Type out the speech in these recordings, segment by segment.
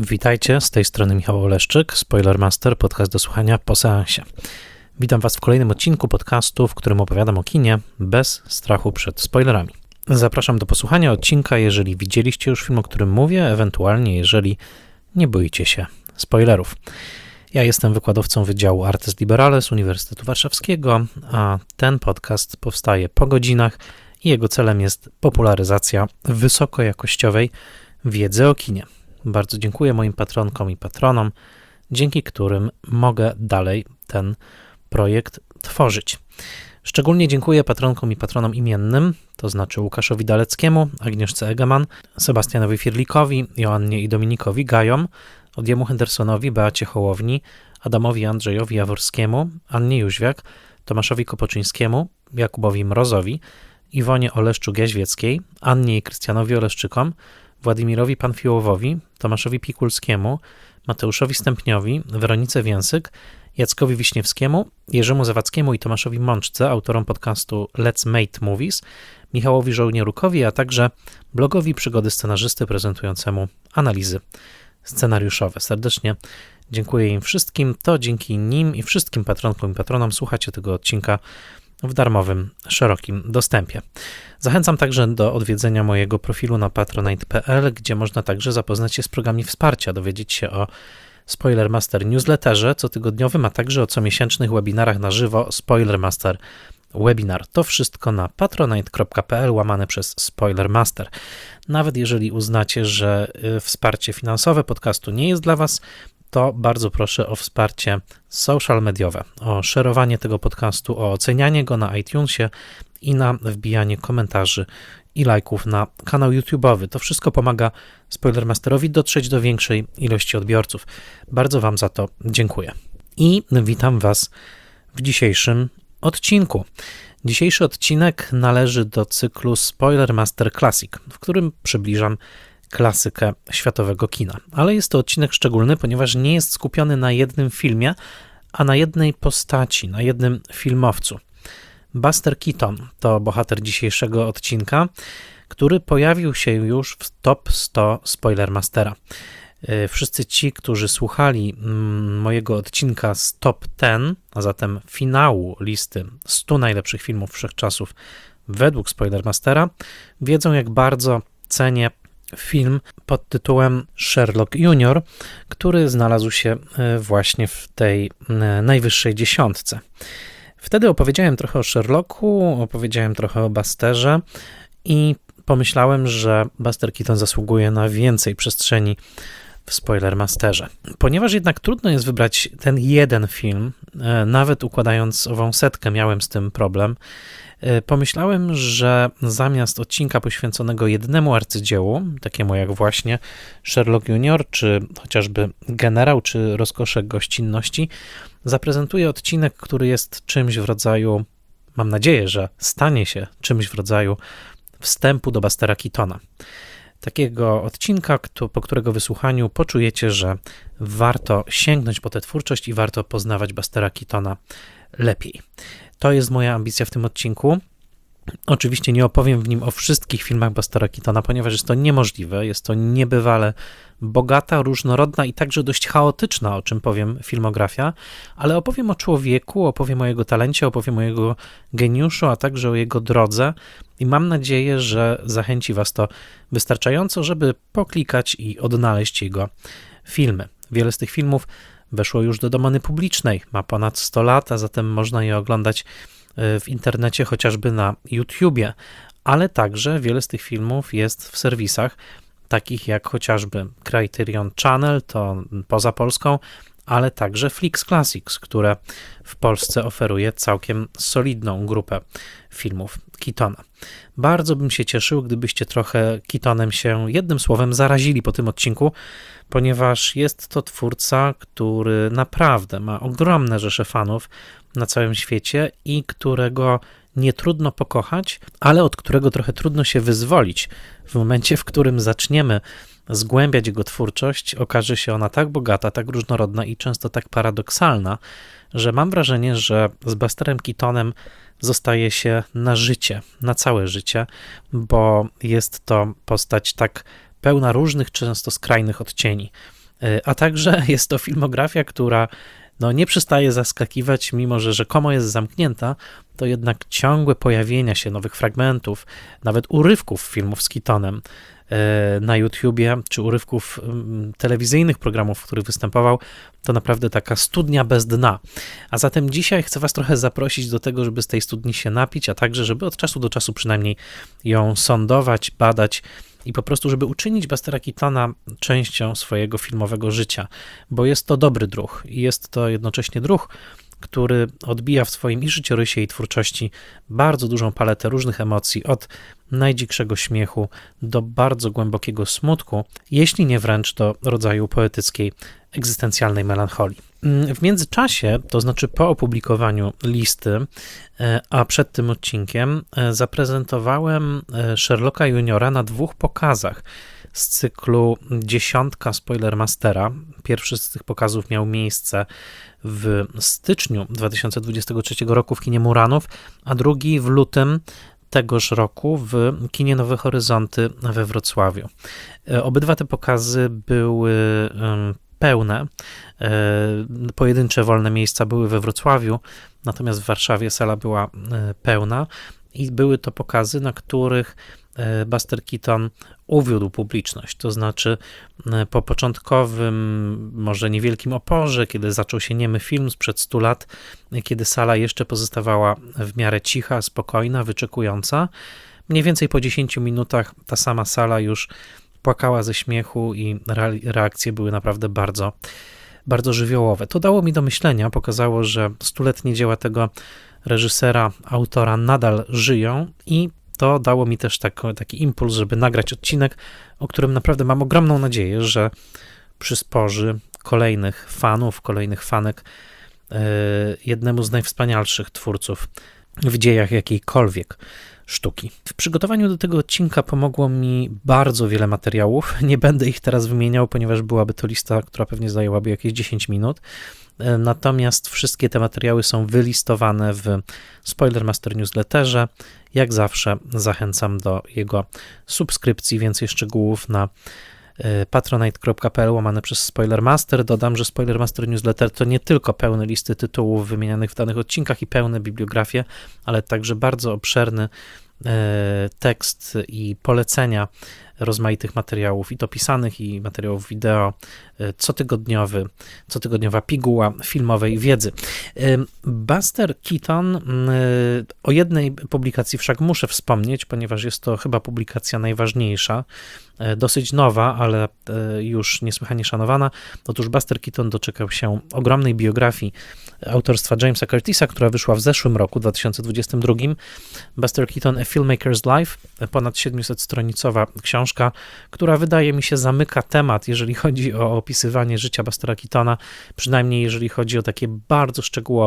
Witajcie, z tej strony Michał Oleszczyk, Spoilermaster, podcast do słuchania po seansie. Witam Was w kolejnym odcinku podcastu, w którym opowiadam o kinie bez strachu przed spoilerami. Zapraszam do posłuchania odcinka, jeżeli widzieliście już film, o którym mówię, ewentualnie jeżeli nie boicie się spoilerów. Ja jestem wykładowcą Wydziału Artes Liberales Uniwersytetu Warszawskiego, a ten podcast powstaje po godzinach i jego celem jest popularyzacja wysokojakościowej wiedzy o kinie. Bardzo dziękuję moim patronkom i patronom, dzięki którym mogę dalej ten projekt tworzyć. Szczególnie dziękuję patronkom i patronom imiennym, to znaczy Łukaszowi Daleckiemu, Agnieszce Egeman, Sebastianowi Firlikowi, Joannie i Dominikowi Gajom, Odjemu Hendersonowi, Beacie Hołowni, Adamowi Andrzejowi Jaworskiemu, Annie Jóźwiak, Tomaszowi Kopoczyńskiemu, Jakubowi Mrozowi, Iwonie Oleszczuk-Jaźwieckiej, Annie i Krystianowi Oleszczykom, Władimirowi Panfiłowowi, Tomaszowi Pikulskiemu, Mateuszowi Stępniowi, Weronice Więsyk, Jackowi Wiśniewskiemu, Jerzemu Zawadzkiemu i Tomaszowi Mączce, autorom podcastu Let's Make Movies, Michałowi Żołnierukowi, a także blogowi Przygody Scenarzysty prezentującemu analizy scenariuszowe. Serdecznie dziękuję im wszystkim. To dzięki nim i wszystkim patronkom i patronom słuchacie tego odcinka w darmowym, szerokim dostępie. Zachęcam także do odwiedzenia mojego profilu na patronite.pl, gdzie można także zapoznać się z programami wsparcia, dowiedzieć się o Spoilermaster newsletterze cotygodniowym, a także o comiesięcznych webinarach na żywo Spoilermaster Webinar. To wszystko na patronite.pl/Spoilermaster. Nawet jeżeli uznacie, że wsparcie finansowe podcastu nie jest dla Was, to bardzo proszę o wsparcie social mediowe, o szerowanie tego podcastu, o ocenianie go na iTunesie i na wbijanie komentarzy i lajków na kanał YouTube'owy. To wszystko pomaga Spoilermasterowi dotrzeć do większej ilości odbiorców. Bardzo Wam za to dziękuję. I witam Was w dzisiejszym odcinku. Dzisiejszy odcinek należy do cyklu Spoilermaster Classic, w którym przybliżam klasykę światowego kina. Ale jest to odcinek szczególny, ponieważ nie jest skupiony na jednym filmie, a na jednej postaci, na jednym filmowcu. Buster Keaton to bohater dzisiejszego odcinka, który pojawił się już w top 100 Spoilermastera. Wszyscy ci, którzy słuchali mojego odcinka z top 10, a zatem finału listy 100 najlepszych filmów wszechczasów według Spoilermastera, wiedzą, jak bardzo cenię film pod tytułem Sherlock Junior, który znalazł się właśnie w tej najwyższej dziesiątce. Wtedy opowiedziałem trochę o Sherlocku, opowiedziałem trochę o Busterze i pomyślałem, że Buster Keaton zasługuje na więcej przestrzeni w Spoilermasterze. Ponieważ jednak trudno jest wybrać ten jeden film, nawet układając ową setkę miałem z tym problem, pomyślałem, że zamiast odcinka poświęconego jednemu arcydziełu, takiemu jak właśnie Sherlock Junior, czy chociażby Generał, czy Rozkosze Gościnności, zaprezentuję odcinek, który jest czymś w rodzaju, mam nadzieję, że stanie się czymś w rodzaju wstępu do Bustera Keatona. Takiego odcinka, po którego wysłuchaniu poczujecie, że warto sięgnąć po tę twórczość i warto poznawać Bustera Keatona lepiej. To jest moja ambicja w tym odcinku. Oczywiście nie opowiem w nim o wszystkich filmach Bustera Keatona, ponieważ jest to niemożliwe. Jest to niebywale bogata, różnorodna i także dość chaotyczna, o czym powiem, filmografia, ale opowiem o człowieku, opowiem o jego talencie, opowiem o jego geniuszu, a także o jego drodze i mam nadzieję, że zachęci Was to wystarczająco, żeby poklikać i odnaleźć jego filmy. Wiele z tych filmów weszło już do domeny publicznej, ma ponad 100 lat, a zatem można je oglądać w internecie, chociażby na YouTubie, ale także wiele z tych filmów jest w serwisach takich jak chociażby Criterion Channel, to poza Polską, ale także Flix Classics, które w Polsce oferuje całkiem solidną grupę filmów Keatona. Bardzo bym się cieszył, gdybyście trochę Keatonem się jednym słowem zarazili po tym odcinku, ponieważ jest to twórca, który naprawdę ma ogromne rzesze fanów na całym świecie i którego nie trudno pokochać, ale od którego trochę trudno się wyzwolić. W momencie, w którym zaczniemy zgłębiać jego twórczość, okaże się ona tak bogata, tak różnorodna i często tak paradoksalna, że mam wrażenie, że z Busterem Keatonem zostaje się na życie, na całe życie, bo jest to postać tak pełna różnych, często skrajnych odcieni. A także jest to filmografia, która nie przestaje zaskakiwać, mimo że rzekomo jest zamknięta, to jednak ciągłe pojawienia się nowych fragmentów, nawet urywków filmów z Keatonem na YouTubie, czy urywków telewizyjnych programów, w których występował, to naprawdę taka studnia bez dna. A zatem dzisiaj chcę was trochę zaprosić do tego, żeby z tej studni się napić, a także, żeby od czasu do czasu przynajmniej ją sondować, badać i po prostu, żeby uczynić Bustera Keatona częścią swojego filmowego życia, bo jest to dobry druh i jest to jednocześnie druh, który odbija w swoim i życiorysie, i twórczości bardzo dużą paletę różnych emocji, od najdzikszego śmiechu do bardzo głębokiego smutku, jeśli nie wręcz do rodzaju poetyckiej, egzystencjalnej melancholii. W międzyczasie, to znaczy po opublikowaniu listy, a przed tym odcinkiem, zaprezentowałem Sherlocka Juniora na 2 pokazach z cyklu 10 Spoilermastera. Pierwszy z tych pokazów miał miejsce w styczniu 2023 roku w kinie Muranów, a drugi w lutym tegoż roku w kinie Nowe Horyzonty we Wrocławiu. Obydwa te pokazy były pełne. Pojedyncze wolne miejsca były we Wrocławiu, natomiast w Warszawie sala była pełna i były to pokazy, na których Buster Keaton uwiódł publiczność, to znaczy po początkowym, może niewielkim oporze, kiedy zaczął się niemy film sprzed 100 lat, kiedy sala jeszcze pozostawała w miarę cicha, spokojna, wyczekująca, mniej więcej po 10 minutach ta sama sala już płakała ze śmiechu i reakcje były naprawdę bardzo, bardzo żywiołowe. To dało mi do myślenia, pokazało, że 100-letnie dzieła tego reżysera, autora nadal żyją i to dało mi też taki impuls, żeby nagrać odcinek, o którym naprawdę mam ogromną nadzieję, że przysporzy kolejnych fanów, kolejnych fanek jednemu z najwspanialszych twórców w dziejach jakiejkolwiek sztuki. W przygotowaniu do tego odcinka pomogło mi bardzo wiele materiałów. Nie będę ich teraz wymieniał, ponieważ byłaby to lista, która pewnie zajęłaby jakieś 10 minut. Natomiast wszystkie te materiały są wylistowane w Spoilermaster Newsletterze. Jak zawsze zachęcam do jego subskrypcji. Więcej szczegółów na patronite.pl/Spoilermaster. Dodam, że Spoilermaster Newsletter to nie tylko pełne listy tytułów wymienianych w danych odcinkach i pełne bibliografie, ale także bardzo obszerny tekst i polecenia rozmaitych materiałów, i to pisanych, i materiałów wideo, cotygodniowa piguła filmowej wiedzy. Buster Keaton, o jednej publikacji wszak muszę wspomnieć, ponieważ jest to chyba publikacja najważniejsza, dosyć nowa, ale już niesłychanie szanowana. Otóż Buster Keaton doczekał się ogromnej biografii autorstwa Jamesa Curtisa, która wyszła w zeszłym roku, 2022. Buster Keaton, A Filmmaker's Life, ponad 700-stronicowa książka, która wydaje mi się zamyka temat, jeżeli chodzi o opisywanie życia Bustera Keatona, przynajmniej jeżeli chodzi o takie bardzo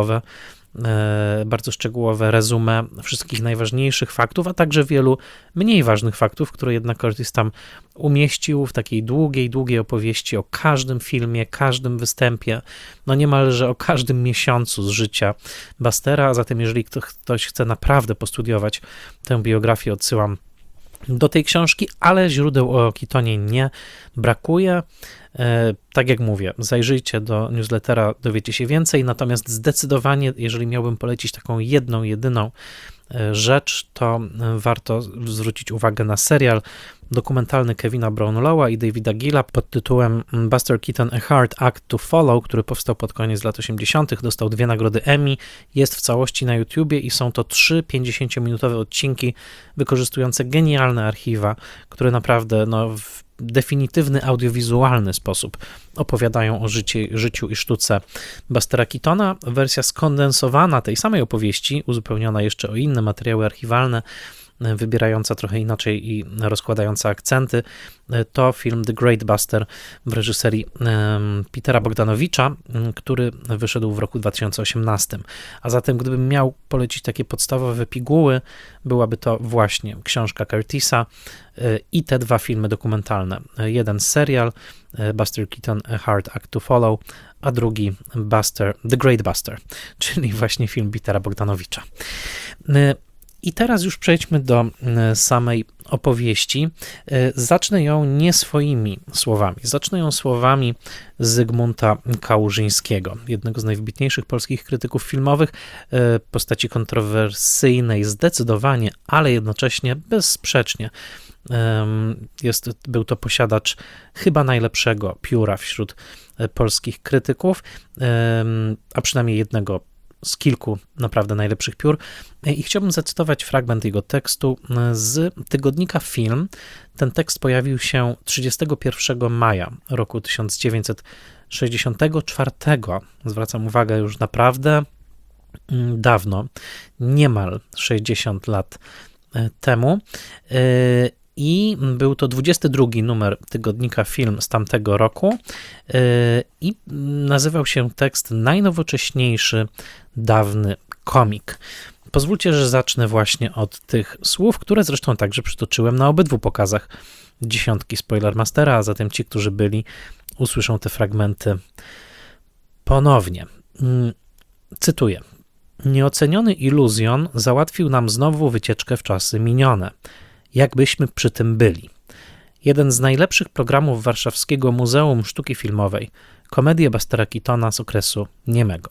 szczegółowe resume wszystkich najważniejszych faktów, a także wielu mniej ważnych faktów, które jednak Curtis tam umieścił w takiej długiej opowieści o każdym filmie, każdym występie, niemalże o każdym miesiącu z życia Bustera, a zatem jeżeli ktoś chce naprawdę postudiować tę biografię, odsyłam do tej książki, ale źródeł o Keatonie nie brakuje. Tak jak mówię, zajrzyjcie do newslettera, dowiecie się więcej, natomiast zdecydowanie, jeżeli miałbym polecić taką jedyną rzecz, to warto zwrócić uwagę na serial dokumentalny Kevina Brownlowa i Davida Gilla pod tytułem Buster Keaton A Hard Act to Follow, który powstał pod koniec lat 80., dostał 2 nagrody Emmy, jest w całości na YouTubie i są to 3 50-minutowe odcinki wykorzystujące genialne archiwa, które naprawdę w definitywny audiowizualny sposób opowiadają o życiu i sztuce Bustera Keatona. Wersja skondensowana tej samej opowieści, uzupełniona jeszcze o inne materiały archiwalne, wybierająca trochę inaczej i rozkładająca akcenty, to film The Great Buster w reżyserii Petera Bogdanowicza, który wyszedł w roku 2018. A zatem gdybym miał polecić takie podstawowe piguły, byłaby to właśnie książka Curtisa i te 2 filmy dokumentalne. Jeden serial Buster Keaton A Hard Act to Follow, a drugi The Great Buster, czyli właśnie film Petera Bogdanowicza. I teraz już przejdźmy do samej opowieści, zacznę ją nie swoimi słowami. Zacznę ją słowami Zygmunta Kałużyńskiego, jednego z najwybitniejszych polskich krytyków filmowych, postaci kontrowersyjnej zdecydowanie, ale jednocześnie bezsprzecznie. Był to posiadacz chyba najlepszego pióra wśród polskich krytyków, a przynajmniej jednego z kilku naprawdę najlepszych piór. I chciałbym zacytować fragment jego tekstu z tygodnika Film. Ten tekst pojawił się 31 maja roku 1964. Zwracam uwagę, już naprawdę dawno, niemal 60 lat temu. I był to 22 numer tygodnika Film z tamtego roku i nazywał się tekst Najnowocześniejszy dawny komik. Pozwólcie, że zacznę właśnie od tych słów, które zresztą także przytoczyłem na obydwu pokazach Dziesiątki Spoilermastera, a zatem ci, którzy byli, usłyszą te fragmenty ponownie. Cytuję. Nieoceniony iluzjon załatwił nam znowu wycieczkę w czasy minione. Jakbyśmy przy tym byli. Jeden z najlepszych programów Warszawskiego Muzeum Sztuki Filmowej, komedię Bustera Keatona z okresu niemego.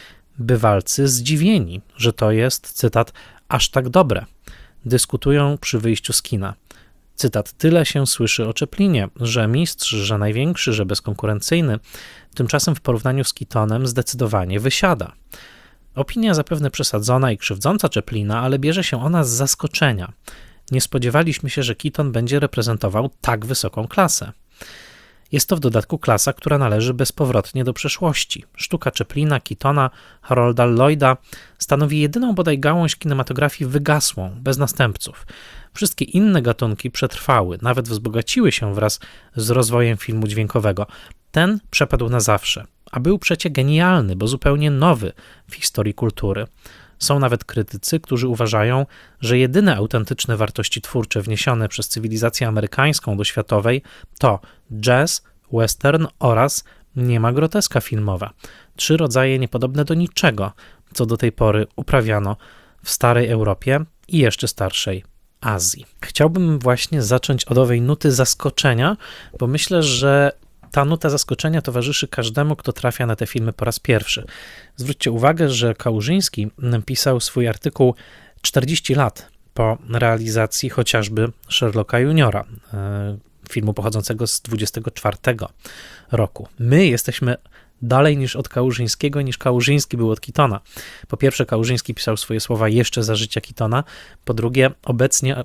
Bywalcy zdziwieni, że to jest, cytat, aż tak dobre. Dyskutują przy wyjściu z kina. Cytat, tyle się słyszy o Chaplinie, że mistrz, że największy, że bezkonkurencyjny, tymczasem w porównaniu z Keatonem zdecydowanie wysiada. Opinia zapewne przesadzona i krzywdząca Chaplina, ale bierze się ona z zaskoczenia. Nie spodziewaliśmy się, że Keaton będzie reprezentował tak wysoką klasę. Jest to w dodatku klasa, która należy bezpowrotnie do przeszłości. Sztuka Chaplina, Keatona, Harolda Lloyda stanowi jedyną bodaj gałąź kinematografii wygasłą, bez następców. Wszystkie inne gatunki przetrwały, nawet wzbogaciły się wraz z rozwojem filmu dźwiękowego. Ten przepadł na zawsze, a był przecie genialny, bo zupełnie nowy w historii kultury. Są nawet krytycy, którzy uważają, że jedyne autentyczne wartości twórcze wniesione przez cywilizację amerykańską do światowej to jazz, western oraz niema groteska filmowa. 3 rodzaje niepodobne do niczego, co do tej pory uprawiano w starej Europie i jeszcze starszej Azji. Chciałbym właśnie zacząć od owej nuty zaskoczenia, bo myślę, że ta nuta zaskoczenia towarzyszy każdemu, kto trafia na te filmy po raz pierwszy. Zwróćcie uwagę, że Kałużyński pisał swój artykuł 40 lat po realizacji chociażby Sherlocka Juniora, filmu pochodzącego z 24 roku. My jesteśmy dalej niż od Kałużyńskiego, niż Kałużyński był od Keatona. Po pierwsze, Kałużyński pisał swoje słowa jeszcze za życia Keatona, po drugie, obecnie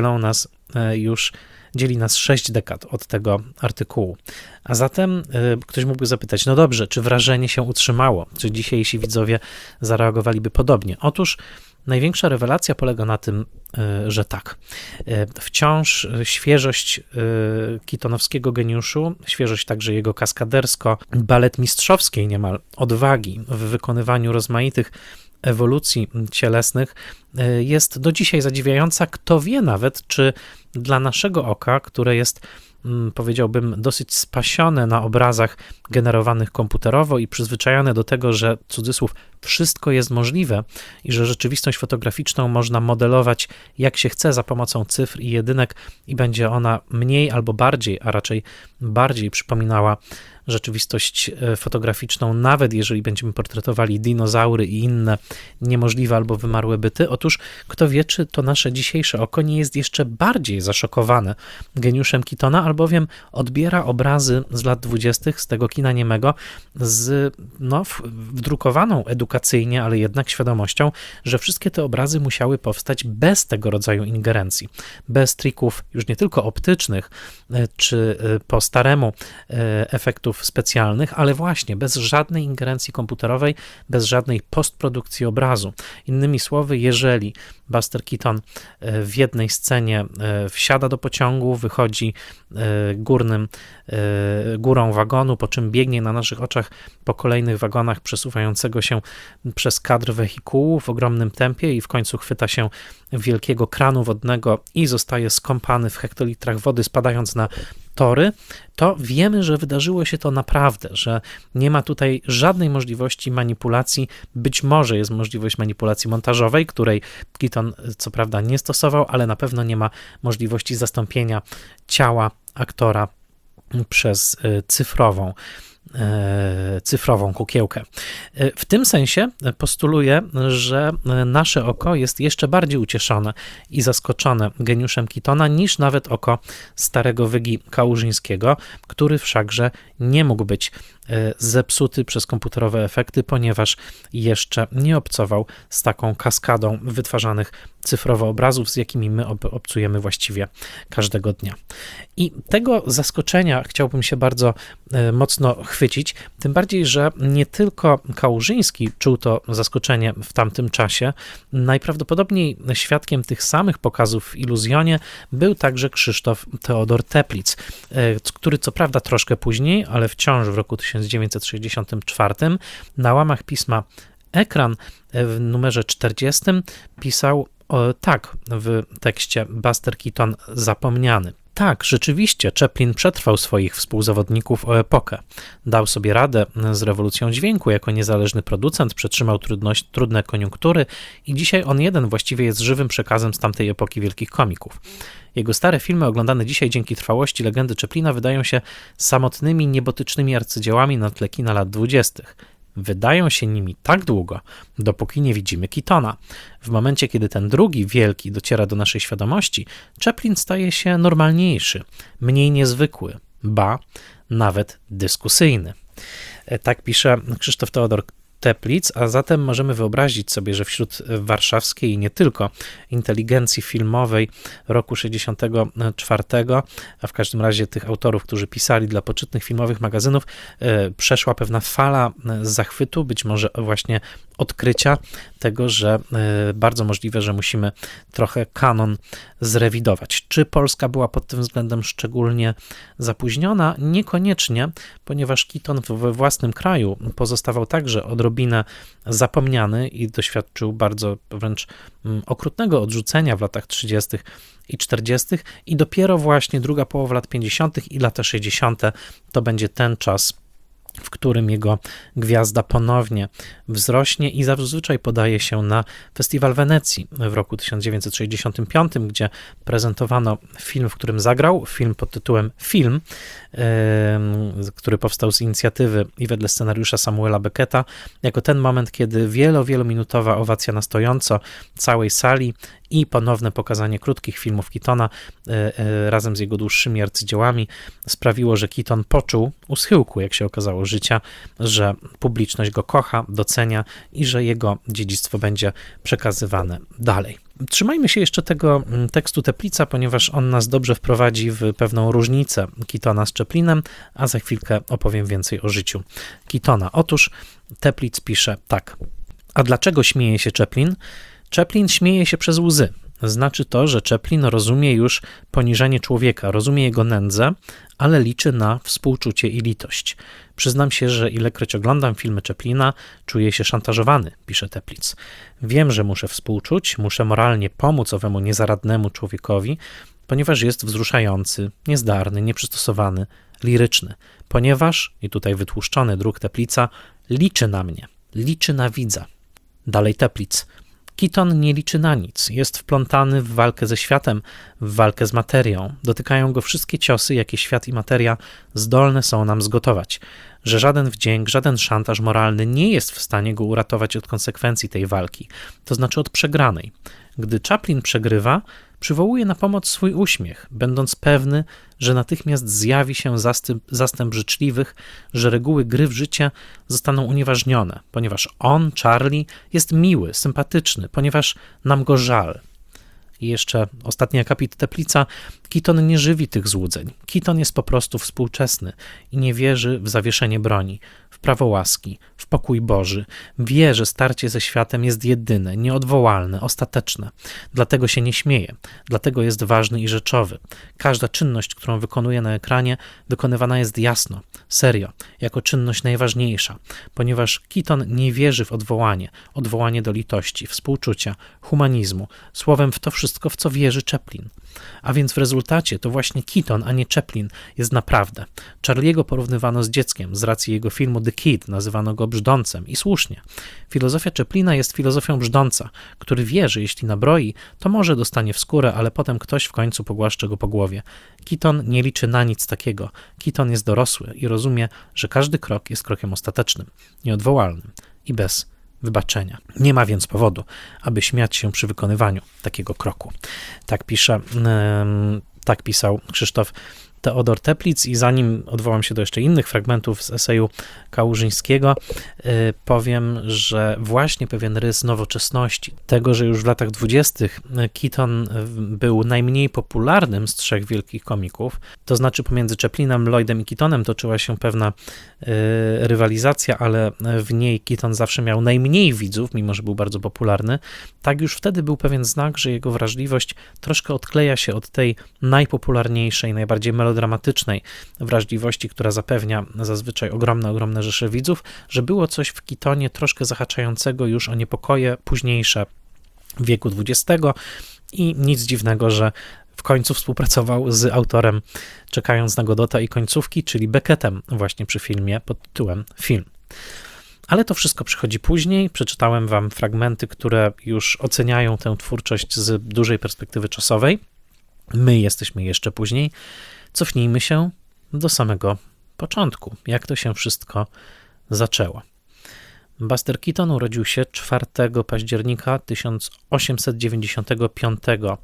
dzieli nas 6 dekad od tego artykułu. A zatem ktoś mógłby zapytać, no dobrze, czy wrażenie się utrzymało? Czy dzisiejsi widzowie zareagowaliby podobnie? Otóż największa rewelacja polega na tym, że tak. Wciąż świeżość keatonowskiego geniuszu, świeżość także jego kaskadersko-baletmistrzowskiej niemal odwagi w wykonywaniu rozmaitych ewolucji cielesnych jest do dzisiaj zadziwiająca. Kto wie nawet, czy dla naszego oka, które jest, powiedziałbym, dosyć spasione na obrazach generowanych komputerowo i przyzwyczajone do tego, że, cudzysłów, wszystko jest możliwe i że rzeczywistość fotograficzną można modelować jak się chce za pomocą cyfr i jedynek i będzie ona mniej albo bardziej, a raczej bardziej przypominała rzeczywistość fotograficzną, nawet jeżeli będziemy portretowali dinozaury i inne niemożliwe albo wymarłe byty. Otóż kto wie, czy to nasze dzisiejsze oko nie jest jeszcze bardziej zaszokowane geniuszem Keatona, albowiem odbiera obrazy z lat 20. z tego kina niemego z wdrukowaną edukacyjnie, ale jednak świadomością, że wszystkie te obrazy musiały powstać bez tego rodzaju ingerencji, bez trików już nie tylko optycznych, czy po staremu efektów specjalnych, ale właśnie bez żadnej ingerencji komputerowej, bez żadnej postprodukcji obrazu. Innymi słowy, jeżeli Buster Keaton w jednej scenie wsiada do pociągu, wychodzi górą wagonu, po czym biegnie na naszych oczach po kolejnych wagonach przesuwającego się przez kadr wehikułu w ogromnym tempie i w końcu chwyta się wielkiego kranu wodnego i zostaje skąpany w hektolitrach wody, spadając na tory, to wiemy, że wydarzyło się to naprawdę, że nie ma tutaj żadnej możliwości manipulacji. Być może jest możliwość manipulacji montażowej, której Keaton co prawda nie stosował, ale na pewno nie ma możliwości zastąpienia ciała aktora przez cyfrową kukiełkę. W tym sensie postuluję, że nasze oko jest jeszcze bardziej ucieszone i zaskoczone geniuszem Keatona niż nawet oko starego Wygi Kałużyńskiego, który wszakże nie mógł być zepsuty przez komputerowe efekty, ponieważ jeszcze nie obcował z taką kaskadą wytwarzanych cyfrowo obrazów, z jakimi my obcujemy właściwie każdego dnia. I tego zaskoczenia chciałbym się bardzo mocno chwycić, tym bardziej, że nie tylko Kałużyński czuł to zaskoczenie w tamtym czasie. Najprawdopodobniej świadkiem tych samych pokazów w Iluzjonie był także Krzysztof Teodor Teplitz, który co prawda troszkę później, ale wciąż w roku 1964 na łamach pisma Ekran w numerze 40 pisał tak w tekście Buster Keaton zapomniany. Tak, rzeczywiście Chaplin przetrwał swoich współzawodników o epokę. Dał sobie radę z rewolucją dźwięku jako niezależny producent, przetrzymał trudne koniunktury i dzisiaj on jeden właściwie jest żywym przekazem z tamtej epoki wielkich komików. Jego stare filmy oglądane dzisiaj dzięki trwałości legendy Chaplina wydają się samotnymi, niebotycznymi arcydziełami na tle kina lat 20. Wydają się nimi tak długo, dopóki nie widzimy Keatona. W momencie, kiedy ten drugi wielki dociera do naszej świadomości, Chaplin staje się normalniejszy, mniej niezwykły, ba, nawet dyskusyjny. Tak pisze Krzysztof Teodor Teplitz, a zatem możemy wyobrazić sobie, że wśród warszawskiej i nie tylko inteligencji filmowej roku 64, a w każdym razie tych autorów, którzy pisali dla poczytnych filmowych magazynów, przeszła pewna fala zachwytu, być może właśnie odkrycia tego, że bardzo możliwe, że musimy trochę kanon zrewidować. Czy Polska była pod tym względem szczególnie zapóźniona? Niekoniecznie, ponieważ Keaton we własnym kraju pozostawał także odrobinę zapomniany i doświadczył bardzo wręcz okrutnego odrzucenia w latach 30. i 40. i dopiero właśnie druga połowa lat 50. i lata 60. to będzie ten czas, w którym jego gwiazda ponownie wzrośnie i zazwyczaj podaje się na Festiwal Wenecji w roku 1965, gdzie prezentowano film, w którym zagrał, film pod tytułem Film, który powstał z inicjatywy i wedle scenariusza Samuela Becketa, jako ten moment, kiedy wielominutowa owacja na stojąco całej sali i ponowne pokazanie krótkich filmów Keatona razem z jego dłuższymi arcydziełami sprawiło, że Keaton poczuł u schyłku, jak się okazało, życia, że publiczność go kocha, docenia i że jego dziedzictwo będzie przekazywane dalej. Trzymajmy się jeszcze tego tekstu Teplitza, ponieważ on nas dobrze wprowadzi w pewną różnicę Keatona z Chaplinem, a za chwilkę opowiem więcej o życiu Keatona. Otóż Teplitz pisze tak. A dlaczego śmieje się Chaplin? Chaplin śmieje się przez łzy. Znaczy to, że Chaplin rozumie już poniżenie człowieka, rozumie jego nędzę, ale liczy na współczucie i litość. Przyznam się, że ilekroć oglądam filmy Chaplina, czuję się szantażowany, pisze Teplitz. Wiem, że muszę współczuć, muszę moralnie pomóc owemu niezaradnemu człowiekowi, ponieważ jest wzruszający, niezdarny, nieprzystosowany, liryczny. Ponieważ, i tutaj wytłuszczony druk Teplitza, liczy na mnie, liczy na widza. Dalej Teplitz. Keaton nie liczy na nic, jest wplątany w walkę ze światem, w walkę z materią. Dotykają go wszystkie ciosy, jakie świat i materia zdolne są nam zgotować. Że żaden wdzięk, żaden szantaż moralny nie jest w stanie go uratować od konsekwencji tej walki, to znaczy od przegranej. Gdy Chaplin przegrywa, przywołuje na pomoc swój uśmiech, będąc pewny, że natychmiast zjawi się zastęp życzliwych, że reguły gry w życie zostaną unieważnione, ponieważ on, Charlie, jest miły, sympatyczny, ponieważ nam go żal. I jeszcze ostatni akapit Teplitza. Keaton nie żywi tych złudzeń. Keaton jest po prostu współczesny i nie wierzy w zawieszenie broni, w prawo łaski, w pokój Boży. Wie, że starcie ze światem jest jedyne, nieodwołalne, ostateczne. Dlatego się nie śmieje, dlatego jest ważny i rzeczowy. Każda czynność, którą wykonuje na ekranie, wykonywana jest jasno, serio, jako czynność najważniejsza, ponieważ Keaton nie wierzy w odwołanie do litości, współczucia, humanizmu, słowem w to wszystko, w co wierzy Chaplin. A więc w rezultacie to właśnie Keaton, a nie Chaplin jest naprawdę. Charlie'ego porównywano z dzieckiem, z racji jego filmu The Kid, nazywano go brzdącem i słusznie. Filozofia Chaplina jest filozofią brzdąca, który wie, że jeśli nabroi, to może dostanie w skórę, ale potem ktoś w końcu pogłaszcze go po głowie. Keaton nie liczy na nic takiego. Keaton jest dorosły i rozumie, że każdy krok jest krokiem ostatecznym, nieodwołalnym i bez wybaczenia. Nie ma więc powodu, aby śmiać się przy wykonywaniu takiego kroku. Tak pisał Krzysztof Teodor Teplitz i zanim odwołam się do jeszcze innych fragmentów z eseju Kałużyńskiego, powiem, że właśnie pewien rys nowoczesności, tego, że już w latach 20. Keaton był najmniej popularnym z trzech wielkich komików, to znaczy pomiędzy Chaplinem, Lloydem i Keatonem toczyła się pewna rywalizacja, ale w niej Keaton zawsze miał najmniej widzów, mimo że był bardzo popularny. Tak już wtedy był pewien znak, że jego wrażliwość troszkę odkleja się od tej najpopularniejszej, najbardziej melodramatycznej wrażliwości, która zapewnia zazwyczaj ogromne rzesze widzów, że było coś w Keatonie troszkę zahaczającego już o niepokoje późniejsze wieku XX i nic dziwnego, że w końcu współpracował z autorem Czekając na Godota i końcówki, czyli Beckettem właśnie przy filmie pod tytułem Film. Ale to wszystko przychodzi później. Przeczytałem wam fragmenty, które już oceniają tę twórczość z dużej perspektywy czasowej. My jesteśmy jeszcze później. Cofnijmy się do samego początku, jak to się wszystko zaczęło. Buster Keaton urodził się 4 października 1895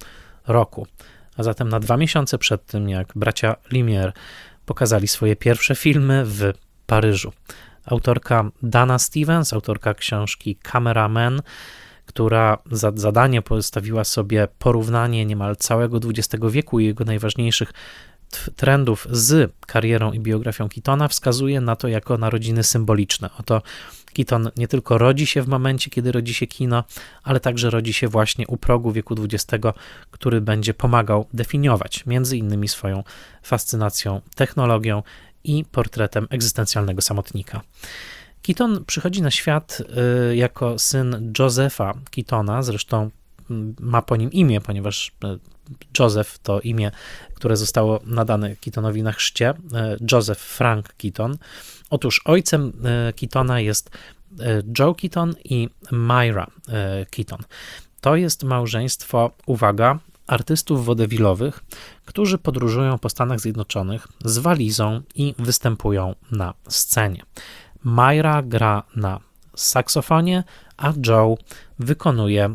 roku, a zatem na 2 miesiące przed tym, jak bracia Lumière pokazali swoje pierwsze filmy w Paryżu. Autorka Dana Stevens, autorka książki Cameraman, która za zadanie postawiła sobie porównanie niemal całego XX wieku i jego najważniejszych trendów z karierą i biografią Keatona, wskazuje na to jako narodziny symboliczne. Oto Keaton nie tylko rodzi się w momencie, kiedy rodzi się kino, ale także rodzi się właśnie u progu wieku XX, który będzie pomagał definiować między innymi swoją fascynacją technologią i portretem egzystencjalnego samotnika. Keaton przychodzi na świat jako syn Josepha Keatona, zresztą ma po nim imię, ponieważ Joseph to imię, które zostało nadane Keatonowi na chrzcie, Joseph Frank Keaton. Otóż ojcem Keatona jest Joe Keaton i Myra Keaton. To jest małżeństwo, uwaga, artystów wodewilowych, którzy podróżują po Stanach Zjednoczonych z walizą i występują na scenie. Myra gra na saksofonie, a Joe wykonuje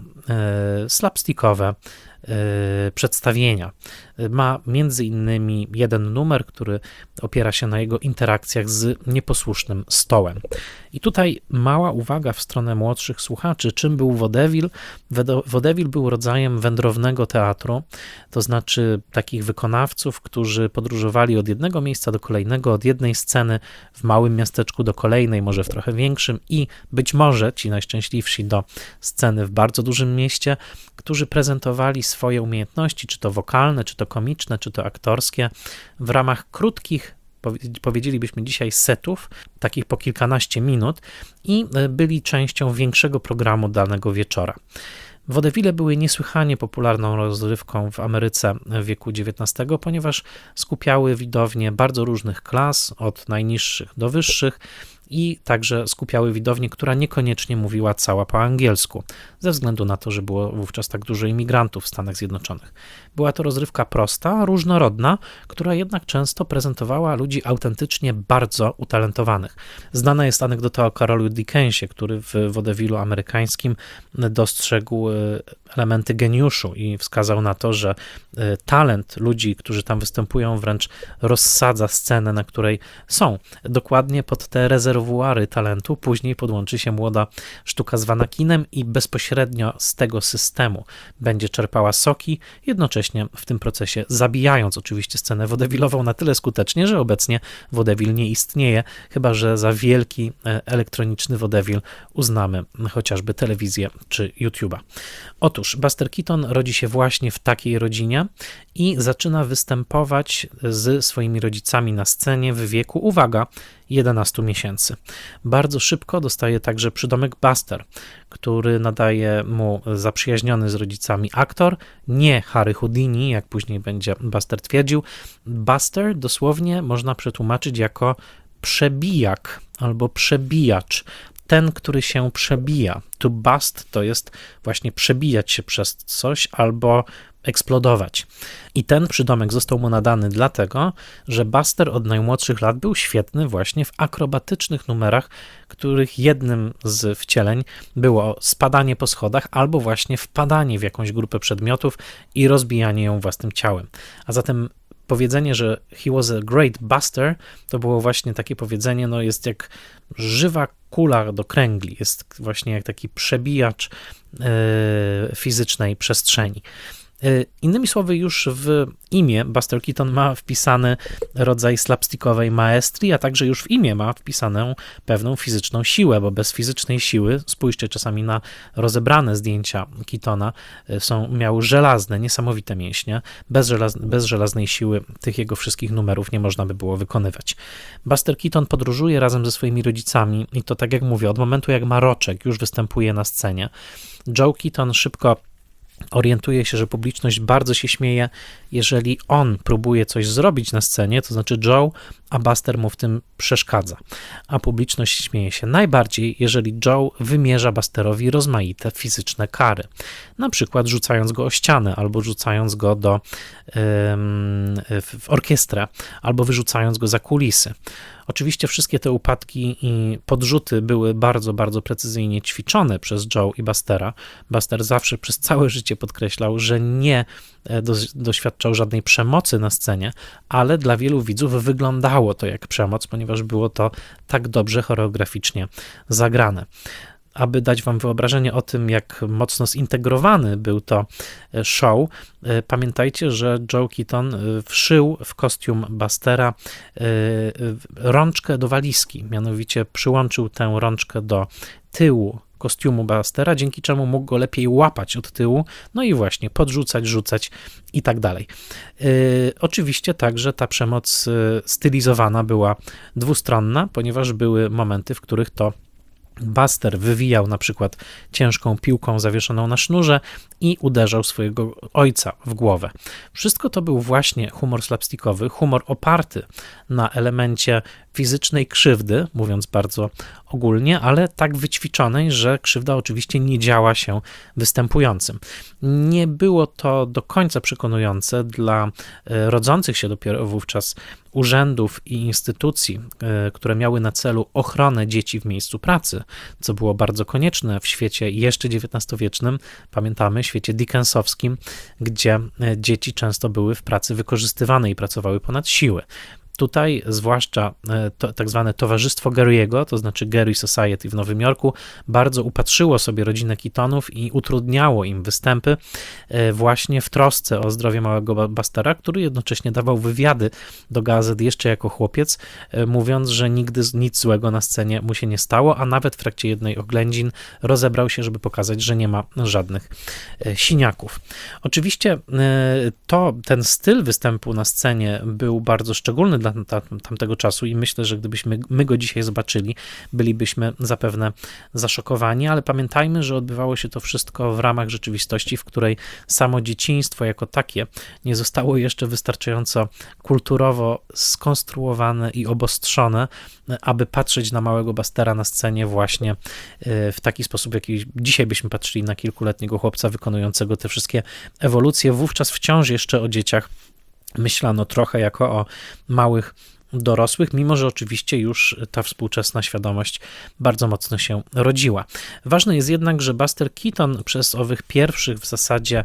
slapstickowe przedstawienia. Ma między innymi jeden numer, który opiera się na jego interakcjach z nieposłusznym stołem. I tutaj mała uwaga w stronę młodszych słuchaczy. Czym był vaudeville? Vaudeville był rodzajem wędrownego teatru, to znaczy takich wykonawców, którzy podróżowali od jednego miejsca do kolejnego, od jednej sceny w małym miasteczku do kolejnej, może w trochę większym i być może ci najszczęśliwsi do sceny w bardzo dużym mieście, którzy prezentowali swoje umiejętności, czy to wokalne, czy to komiczne, czy to aktorskie, w ramach krótkich, powiedzielibyśmy dzisiaj, setów, takich po kilkanaście minut i byli częścią większego programu danego wieczora. Vaudeville były niesłychanie popularną rozrywką w Ameryce w wieku XIX, ponieważ skupiały widownię bardzo różnych klas, od najniższych do wyższych, i także skupiały widownię, która niekoniecznie mówiła cała po angielsku, ze względu na to, że było wówczas tak dużo imigrantów w Stanach Zjednoczonych. Była to rozrywka prosta, różnorodna, która jednak często prezentowała ludzi autentycznie bardzo utalentowanych. Znana jest anegdota o Karolu Dickensie, który w waudevillu amerykańskim dostrzegł elementy geniuszu i wskazał na to, że talent ludzi, którzy tam występują, wręcz rozsadza scenę, na której są. Dokładnie pod te rezerwuary talentu później podłączy się młoda sztuka zwana kinem i bezpośrednio z tego systemu będzie czerpała soki, jednocześnie w tym procesie zabijając oczywiście scenę vaudevillową na tyle skutecznie, że obecnie vaudeville nie istnieje, chyba że za wielki elektroniczny vaudeville uznamy chociażby telewizję czy YouTube'a. Otóż Buster Keaton rodzi się właśnie w takiej rodzinie i zaczyna występować z swoimi rodzicami na scenie w wieku, uwaga, 11 miesięcy. Bardzo szybko dostaje także przydomek Buster, który nadaje mu zaprzyjaźniony z rodzicami aktor, nie Harry Houdini, jak później będzie Buster twierdził. Buster dosłownie można przetłumaczyć jako przebijak albo przebijacz. Ten, który się przebija. To bust to jest właśnie przebijać się przez coś albo eksplodować. I ten przydomek został mu nadany dlatego, że Buster od najmłodszych lat był świetny właśnie w akrobatycznych numerach, których jednym z wcieleń było spadanie po schodach albo właśnie wpadanie w jakąś grupę przedmiotów i rozbijanie ją własnym ciałem. A zatem powiedzenie, że he was a great buster, to było właśnie takie powiedzenie, no jest jak żywa kula do kręgli, jest właśnie jak taki przebijacz fizycznej przestrzeni. Innymi słowy, już w imię Buster Keaton ma wpisany rodzaj slapstickowej maestrii, a także już w imię ma wpisaną pewną fizyczną siłę, bo bez fizycznej siły, spójrzcie czasami na rozebrane zdjęcia Keatona, miał żelazne, niesamowite mięśnie. Bez żelaznej siły tych jego wszystkich numerów nie można by było wykonywać. Buster Keaton podróżuje razem ze swoimi rodzicami i to, tak jak mówię, od momentu jak ma roczek, już występuje na scenie. Joe Keaton szybko orientuje się, że publiczność bardzo się śmieje, jeżeli on próbuje coś zrobić na scenie, to znaczy Joe, a Buster mu w tym przeszkadza. A publiczność śmieje się najbardziej, jeżeli Joe wymierza Busterowi rozmaite fizyczne kary. Na przykład rzucając go o ścianę, albo rzucając go w orkiestrę, albo wyrzucając go za kulisy. Oczywiście wszystkie te upadki i podrzuty były bardzo, bardzo precyzyjnie ćwiczone przez Joe i Bustera. Buster zawsze przez całe życie podkreślał, że nie doświadczał żadnej przemocy na scenie, ale dla wielu widzów wyglądało to jak przemoc, ponieważ było to tak dobrze choreograficznie zagrane. Aby dać wam wyobrażenie o tym, jak mocno zintegrowany był to show, pamiętajcie, że Joe Keaton wszył w kostium Bustera rączkę do walizki, mianowicie przyłączył tę rączkę do tyłu kostiumu Bustera, dzięki czemu mógł go lepiej łapać od tyłu, no i właśnie podrzucać, rzucać i tak dalej. Oczywiście także ta przemoc stylizowana była dwustronna, ponieważ były momenty, w których to Buster wywijał na przykład ciężką piłką zawieszoną na sznurze i uderzał swojego ojca w głowę. Wszystko to był właśnie humor slapstickowy, humor oparty na elemencie fizycznej krzywdy, mówiąc bardzo ogólnie, ale tak wyćwiczonej, że krzywda oczywiście nie działa się występującym. Nie było to do końca przekonujące dla rodzących się dopiero wówczas urzędów i instytucji, które miały na celu ochronę dzieci w miejscu pracy, co było bardzo konieczne w świecie jeszcze XIX-wiecznym, pamiętamy, świecie dickensowskim, gdzie dzieci często były w pracy wykorzystywane i pracowały ponad siły. Tutaj zwłaszcza tak zwane Towarzystwo Gary'ego, to znaczy Gary Society w Nowym Jorku, bardzo upatrzyło sobie rodzinę Keatonów i utrudniało im występy właśnie w trosce o zdrowie małego Bustera, który jednocześnie dawał wywiady do gazet jeszcze jako chłopiec, mówiąc, że nigdy nic złego na scenie mu się nie stało, a nawet w trakcie jednej oględzin rozebrał się, żeby pokazać, że nie ma żadnych siniaków. Oczywiście ten styl występu na scenie był bardzo szczególny dla tamtego czasu i myślę, że gdybyśmy my go dzisiaj zobaczyli, bylibyśmy zapewne zaszokowani, ale pamiętajmy, że odbywało się to wszystko w ramach rzeczywistości, w której samo dzieciństwo jako takie nie zostało jeszcze wystarczająco kulturowo skonstruowane i obostrzone, aby patrzeć na małego Bustera na scenie właśnie w taki sposób, w jaki dzisiaj byśmy patrzyli na kilkuletniego chłopca wykonującego te wszystkie ewolucje. Wówczas wciąż jeszcze o dzieciach myślano trochę jako o małych dorosłych, mimo że oczywiście już ta współczesna świadomość bardzo mocno się rodziła. Ważne jest jednak, że Buster Keaton przez owych pierwszych w zasadzie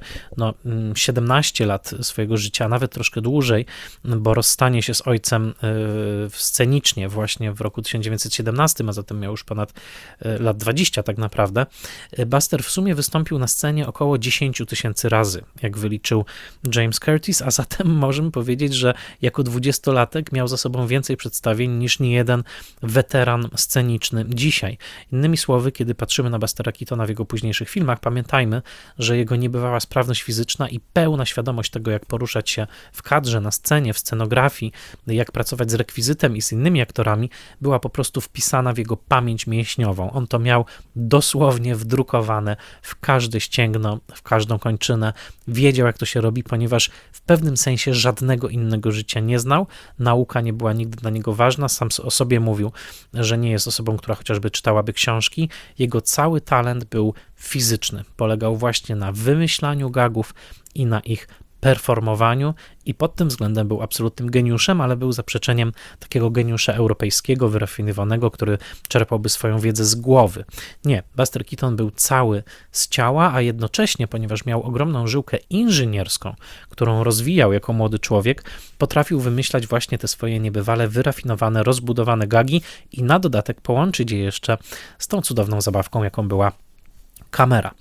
17 lat swojego życia, nawet troszkę dłużej, bo rozstanie się z ojcem scenicznie właśnie w roku 1917, a zatem miał już ponad lat 20 tak naprawdę, Buster w sumie wystąpił na scenie około 10 000 razy, jak wyliczył James Curtis, a zatem możemy powiedzieć, że jako 20-latek miał za sobą zresztą więcej przedstawień niż niejeden weteran sceniczny dzisiaj. Innymi słowy, kiedy patrzymy na Bustera Keatona w jego późniejszych filmach, pamiętajmy, że jego niebywała sprawność fizyczna i pełna świadomość tego, jak poruszać się w kadrze, na scenie, w scenografii, jak pracować z rekwizytem i z innymi aktorami, była po prostu wpisana w jego pamięć mięśniową. On to miał dosłownie wdrukowane w każde ścięgno, w każdą kończynę. Wiedział, jak to się robi, ponieważ w pewnym sensie żadnego innego życia nie znał. Nauka nie była nigdy dla niego ważna. Sam o sobie mówił, że nie jest osobą, która chociażby czytałaby książki. Jego cały talent był fizyczny. Polegał właśnie na wymyślaniu gagów i na ich performowaniu i pod tym względem był absolutnym geniuszem, ale był zaprzeczeniem takiego geniusza europejskiego, wyrafinowanego, który czerpałby swoją wiedzę z głowy. Nie, Buster Keaton był cały z ciała, a jednocześnie, ponieważ miał ogromną żyłkę inżynierską, którą rozwijał jako młody człowiek, potrafił wymyślać właśnie te swoje niebywale wyrafinowane, rozbudowane gagi i na dodatek połączyć je jeszcze z tą cudowną zabawką, jaką była kamera.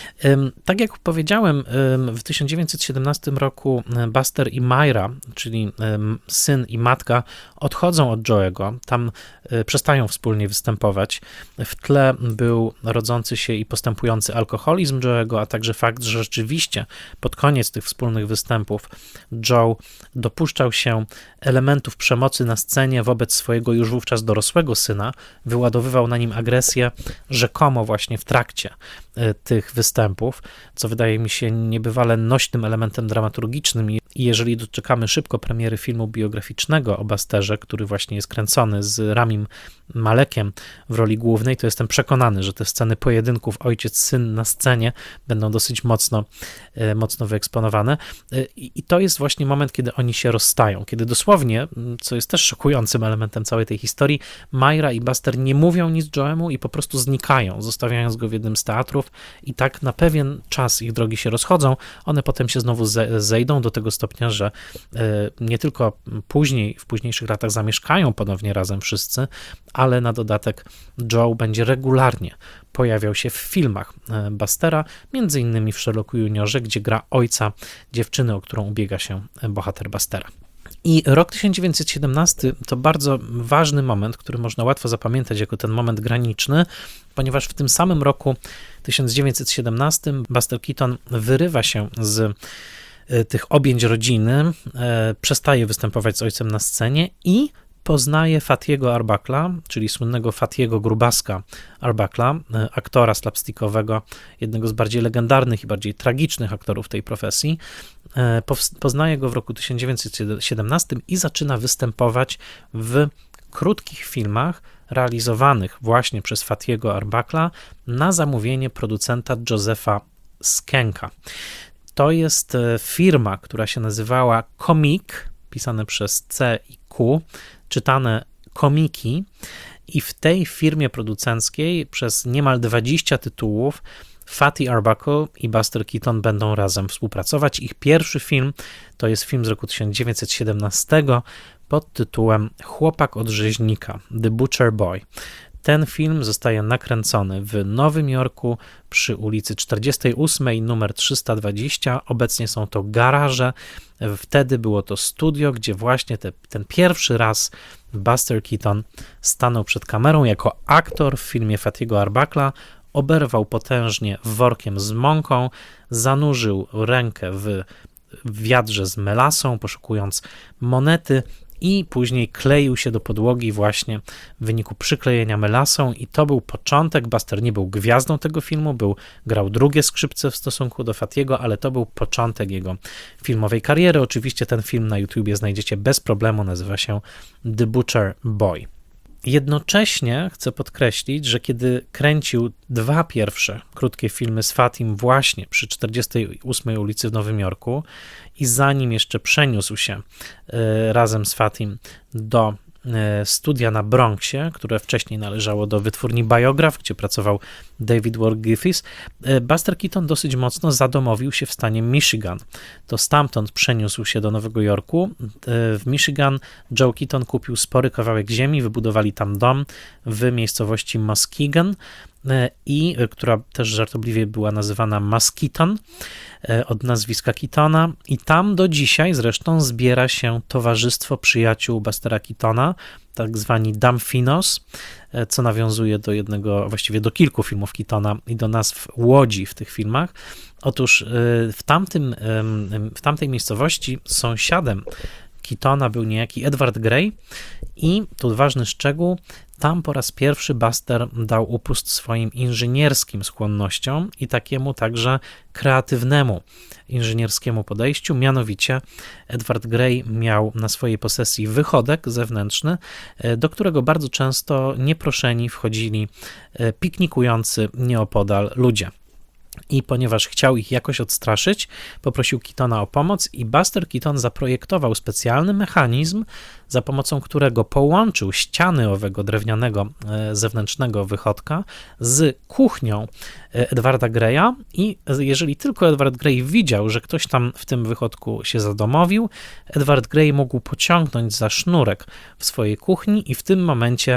Tak jak powiedziałem, w 1917 roku Buster i Myra, czyli syn i matka, odchodzą od Joe'ego, tam przestają wspólnie występować. W tle był rodzący się i postępujący alkoholizm Joe'ego, a także fakt, że rzeczywiście pod koniec tych wspólnych występów Joe dopuszczał się elementów przemocy na scenie wobec swojego już wówczas dorosłego syna, wyładowywał na nim agresję rzekomo właśnie w trakcie tych występów, co wydaje mi się niebywale nośnym elementem dramaturgicznym i jeżeli doczekamy szybko premiery filmu biograficznego o Busterze, który właśnie jest kręcony z Ramim Malekiem w roli głównej, to jestem przekonany, że te sceny pojedynków ojciec-syn na scenie będą dosyć mocno wyeksponowane i to jest właśnie moment, kiedy oni się rozstają, kiedy dosłownie, co jest też szokującym elementem całej tej historii, Myra i Buster nie mówią nic Joe'emu i po prostu znikają, zostawiając go w jednym z teatrów i tak na pewien czas ich drogi się rozchodzą, one potem się znowu zejdą do tego stopnia, że nie tylko później, w późniejszych latach zamieszkają ponownie razem wszyscy, ale na dodatek Joe będzie regularnie pojawiał się w filmach Bustera, między innymi w Sherlocku Juniorze, gdzie gra ojca dziewczyny, o którą ubiega się bohater Bustera. I rok 1917 to bardzo ważny moment, który można łatwo zapamiętać jako ten moment graniczny, ponieważ w tym samym roku 1917 Buster Keaton wyrywa się z tych objęć rodziny, przestaje występować z ojcem na scenie i poznaje Fathiego Arbuckla, czyli słynnego Fathiego Grubaska Arbuckla, aktora slapstickowego, jednego z bardziej legendarnych i bardziej tragicznych aktorów tej profesji. Poznaje go w roku 1917 i zaczyna występować w krótkich filmach realizowanych właśnie przez Fathiego Arbuckla na zamówienie producenta Josepha Skenka. To jest firma, która się nazywała Comic, pisane przez C i Q, czytane Komiki, i w tej firmie producenckiej przez niemal 20 tytułów Fatty Arbuckle i Buster Keaton będą razem współpracować. Ich pierwszy film to jest film z roku 1917 pod tytułem Chłopak od rzeźnika, The Butcher Boy. Ten film zostaje nakręcony w Nowym Jorku przy ulicy 48 numer 320. Obecnie są to garaże. Wtedy było to studio, gdzie właśnie ten pierwszy raz Buster Keaton stanął przed kamerą jako aktor w filmie Fathiego Arbuckla, oberwał potężnie workiem z mąką, zanurzył rękę w wiadrze z melasą, poszukując monety, i później kleił się do podłogi właśnie w wyniku przyklejenia melasą i to był początek. Buster nie był gwiazdą tego filmu, grał drugie skrzypce w stosunku do Fathiego, ale to był początek jego filmowej kariery. Oczywiście ten film na YouTubie znajdziecie bez problemu, nazywa się The Butcher Boy. Jednocześnie chcę podkreślić, że kiedy kręcił dwa pierwsze krótkie filmy z Fatim właśnie przy 48 ulicy w Nowym Jorku i zanim jeszcze przeniósł się razem z Fatim do studia na Bronxie, które wcześniej należało do wytwórni Biograph, gdzie pracował David Wark Griffiths, Buster Keaton dosyć mocno zadomowił się w stanie Michigan. To stamtąd przeniósł się do Nowego Jorku. W Michigan Joe Keaton kupił spory kawałek ziemi, wybudowali tam dom w miejscowości Muskegon. i która też żartobliwie była nazywana Mass Keaton, od nazwiska Keatona, i tam do dzisiaj zresztą zbiera się towarzystwo przyjaciół Bustera Keatona, tak zwani Damfinos, co nawiązuje do jednego, właściwie do kilku filmów Keatona i do nazw łodzi w tych filmach. Otóż w tamtej miejscowości sąsiadem Keatona był niejaki Edward Grey i tu ważny szczegół, tam po raz pierwszy Buster dał upust swoim inżynierskim skłonnościom i takiemu także kreatywnemu inżynierskiemu podejściu, mianowicie Edward Grey miał na swojej posesji wychodek zewnętrzny, do którego bardzo często nieproszeni wchodzili piknikujący nieopodal ludzie. I ponieważ chciał ich jakoś odstraszyć, poprosił Keatona o pomoc i Buster Keaton zaprojektował specjalny mechanizm, za pomocą którego połączył ściany owego drewnianego zewnętrznego wychodka z kuchnią Edwarda Greya i jeżeli tylko Edward Grey widział, że ktoś tam w tym wychodku się zadomowił, Edward Grey mógł pociągnąć za sznurek w swojej kuchni i w tym momencie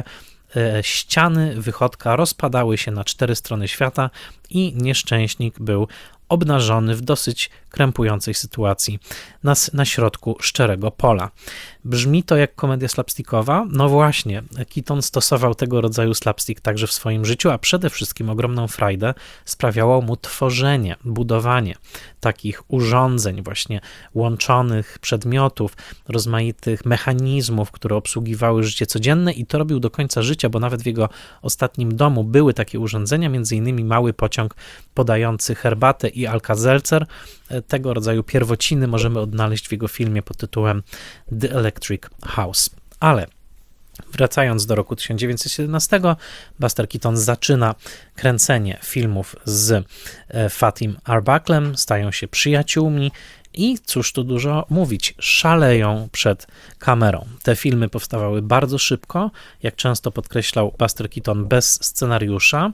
ściany wychodka rozpadały się na 4 strony świata i nieszczęśnik był obnażony w dosyć krępującej sytuacji na środku szczerego pola. Brzmi to jak komedia slapstickowa? No właśnie, Keaton stosował tego rodzaju slapstick także w swoim życiu, a przede wszystkim ogromną frajdę sprawiało mu tworzenie, budowanie takich urządzeń właśnie łączonych przedmiotów, rozmaitych mechanizmów, które obsługiwały życie codzienne i to robił do końca życia, bo nawet w jego ostatnim domu były takie urządzenia, między innymi mały pociąg podający herbatę i Alka-Seltzer. Tego rodzaju pierwociny możemy odnaleźć w jego filmie pod tytułem The Electric House. Ale wracając do roku 1917, Buster Keaton zaczyna kręcenie filmów z Fatim Arbachlem, stają się przyjaciółmi i cóż tu dużo mówić, szaleją przed kamerą. Te filmy powstawały bardzo szybko, jak często podkreślał Buster Keaton, bez scenariusza,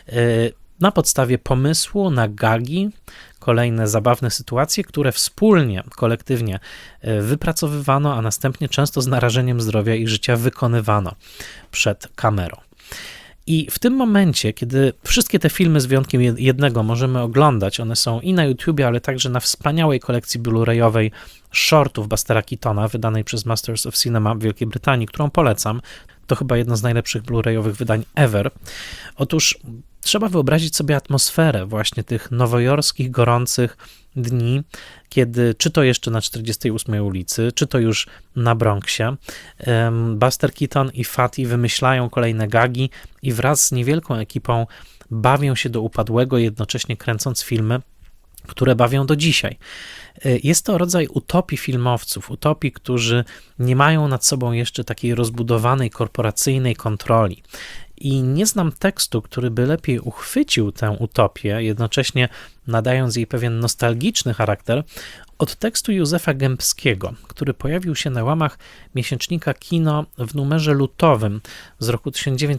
na podstawie pomysłu na gagi, kolejne zabawne sytuacje, które wspólnie, kolektywnie wypracowywano, a następnie często z narażeniem zdrowia i życia wykonywano przed kamerą. I w tym momencie, kiedy wszystkie te filmy z wyjątkiem jednego możemy oglądać, one są i na YouTubie, ale także na wspaniałej kolekcji blu-rayowej shortów Bustera Keatona, wydanej przez Masters of Cinema w Wielkiej Brytanii, którą polecam. To chyba jedno z najlepszych blu-rayowych wydań ever. Otóż trzeba wyobrazić sobie atmosferę właśnie tych nowojorskich, gorących dni, kiedy czy to jeszcze na 48 ulicy, czy to już na Bronxie, Buster Keaton i Fatty wymyślają kolejne gagi i wraz z niewielką ekipą bawią się do upadłego, jednocześnie kręcąc filmy, które bawią do dzisiaj. Jest to rodzaj utopii filmowców, utopii, którzy nie mają nad sobą jeszcze takiej rozbudowanej korporacyjnej kontroli. I nie znam tekstu, który by lepiej uchwycił tę utopię, jednocześnie nadając jej pewien nostalgiczny charakter, od tekstu Józefa Gębskiego, który pojawił się na łamach miesięcznika Kino w numerze lutowym z roku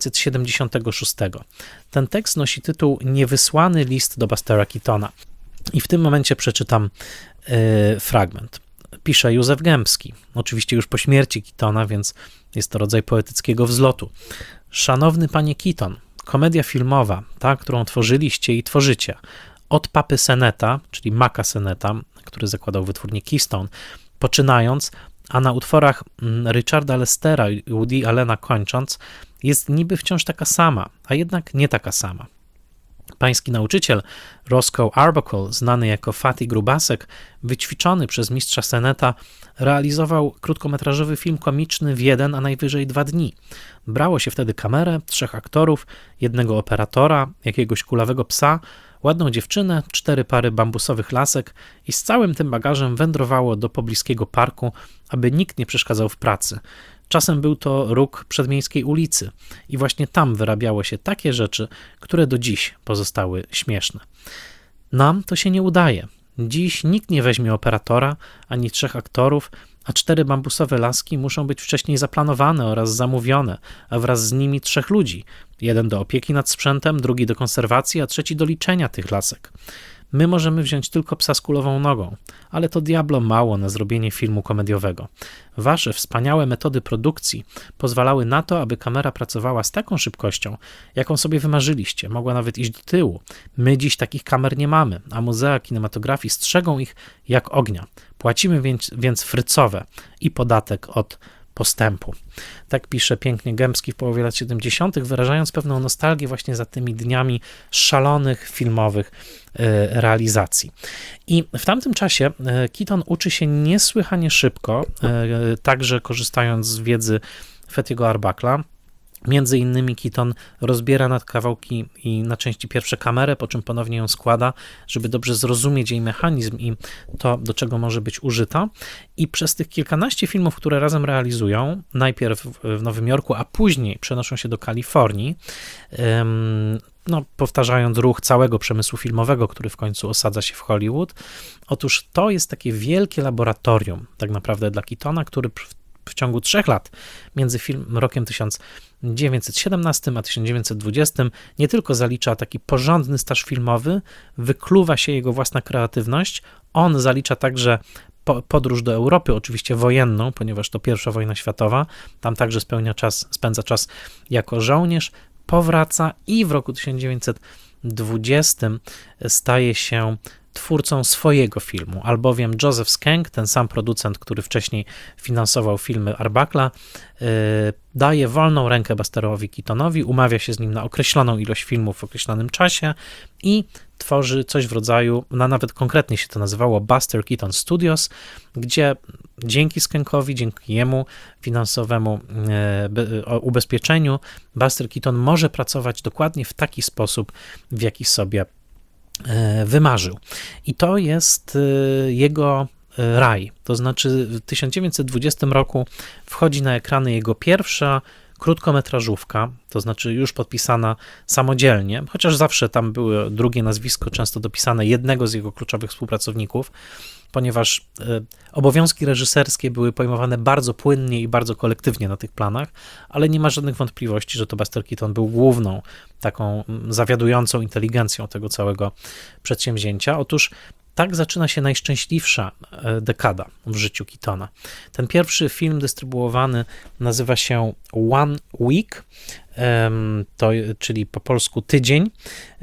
1976. Ten tekst nosi tytuł Niewysłany list do Bustera Keatona. I w tym momencie przeczytam fragment. Pisze Józef Gębski, oczywiście już po śmierci Keatona, więc jest to rodzaj poetyckiego wzlotu. Szanowny panie Keaton, komedia filmowa, ta, którą tworzyliście i tworzycie, od Papy Seneta, czyli Maca Seneta, który zakładał wytwórnię Keystone, poczynając, a na utworach Richarda Lestera i Woody Allena kończąc, jest niby wciąż taka sama, a jednak nie taka sama. Pański nauczyciel Roscoe Arbuckle, znany jako Fatty Grubasek, wyćwiczony przez mistrza Seneta, realizował krótkometrażowy film komiczny w 1, a najwyżej 2 dni. Brało się wtedy kamerę, 3 aktorów, 1 operatora, jakiegoś kulawego psa, ładną dziewczynę, 4 pary bambusowych lasek i z całym tym bagażem wędrowało do pobliskiego parku, aby nikt nie przeszkadzał w pracy. Czasem był to róg przedmiejskiej ulicy i właśnie tam wyrabiało się takie rzeczy, które do dziś pozostały śmieszne. Nam to się nie udaje. Dziś nikt nie weźmie operatora, ani 3 aktorów, a 4 bambusowe laski muszą być wcześniej zaplanowane oraz zamówione, a wraz z nimi 3 ludzi. 1 do opieki nad sprzętem, 2 do konserwacji, a 3 do liczenia tych lasek. My możemy wziąć tylko Psa z kulową nogą, ale to diablo mało na zrobienie filmu komediowego. Wasze wspaniałe metody produkcji pozwalały na to, aby kamera pracowała z taką szybkością, jaką sobie wymarzyliście. Mogła nawet iść do tyłu. My dziś takich kamer nie mamy, a muzea kinematografii strzegą ich jak ognia. Płacimy więc frycowe i podatek od postępu. Tak pisze pięknie Gębski w połowie lat 70., wyrażając pewną nostalgię właśnie za tymi dniami szalonych filmowych realizacji. I w tamtym czasie Keaton uczy się niesłychanie szybko, także korzystając z wiedzy Fatty'ego Arbuckla. Między innymi Keaton rozbiera na kawałki i na części pierwsze kamerę, po czym ponownie ją składa, żeby dobrze zrozumieć jej mechanizm i to, do czego może być użyta. I przez tych kilkanaście filmów, które razem realizują, najpierw w Nowym Jorku, a później przenoszą się do Kalifornii, powtarzając ruch całego przemysłu filmowego, który w końcu osadza się w Hollywood. Otóż to jest takie wielkie laboratorium tak naprawdę dla Keatona, który w ciągu 3 lat między rokiem 1917 a 1920 nie tylko zalicza taki porządny staż filmowy, wykluwa się jego własna kreatywność, on zalicza także podróż do Europy, oczywiście wojenną, ponieważ to I wojna światowa, tam także spędza czas jako żołnierz, powraca i w roku 1920 staje się twórcą swojego filmu, albowiem Joseph Schenck, ten sam producent, który wcześniej finansował filmy Arbuckla, daje wolną rękę Busterowi Keatonowi, umawia się z nim na określoną ilość filmów w określonym czasie i tworzy coś w rodzaju, nawet konkretnie się to nazywało Buster Keaton Studios, gdzie dzięki Schenckowi, dzięki jemu finansowemu ubezpieczeniu, Buster Keaton może pracować dokładnie w taki sposób, w jaki sobie wymarzył. I to jest jego raj. To znaczy w 1920 roku wchodzi na ekrany jego pierwsza krótkometrażówka, to znaczy już podpisana samodzielnie, chociaż zawsze tam było drugie nazwisko, często dopisane jednego z jego kluczowych współpracowników, ponieważ obowiązki reżyserskie były pojmowane bardzo płynnie i bardzo kolektywnie na tych planach, ale nie ma żadnych wątpliwości, że to Buster Keaton był główną taką zawiadującą inteligencją tego całego przedsięwzięcia. Otóż tak zaczyna się najszczęśliwsza dekada w życiu Keatona. Ten pierwszy film dystrybuowany nazywa się One Week, czyli po polsku tydzień,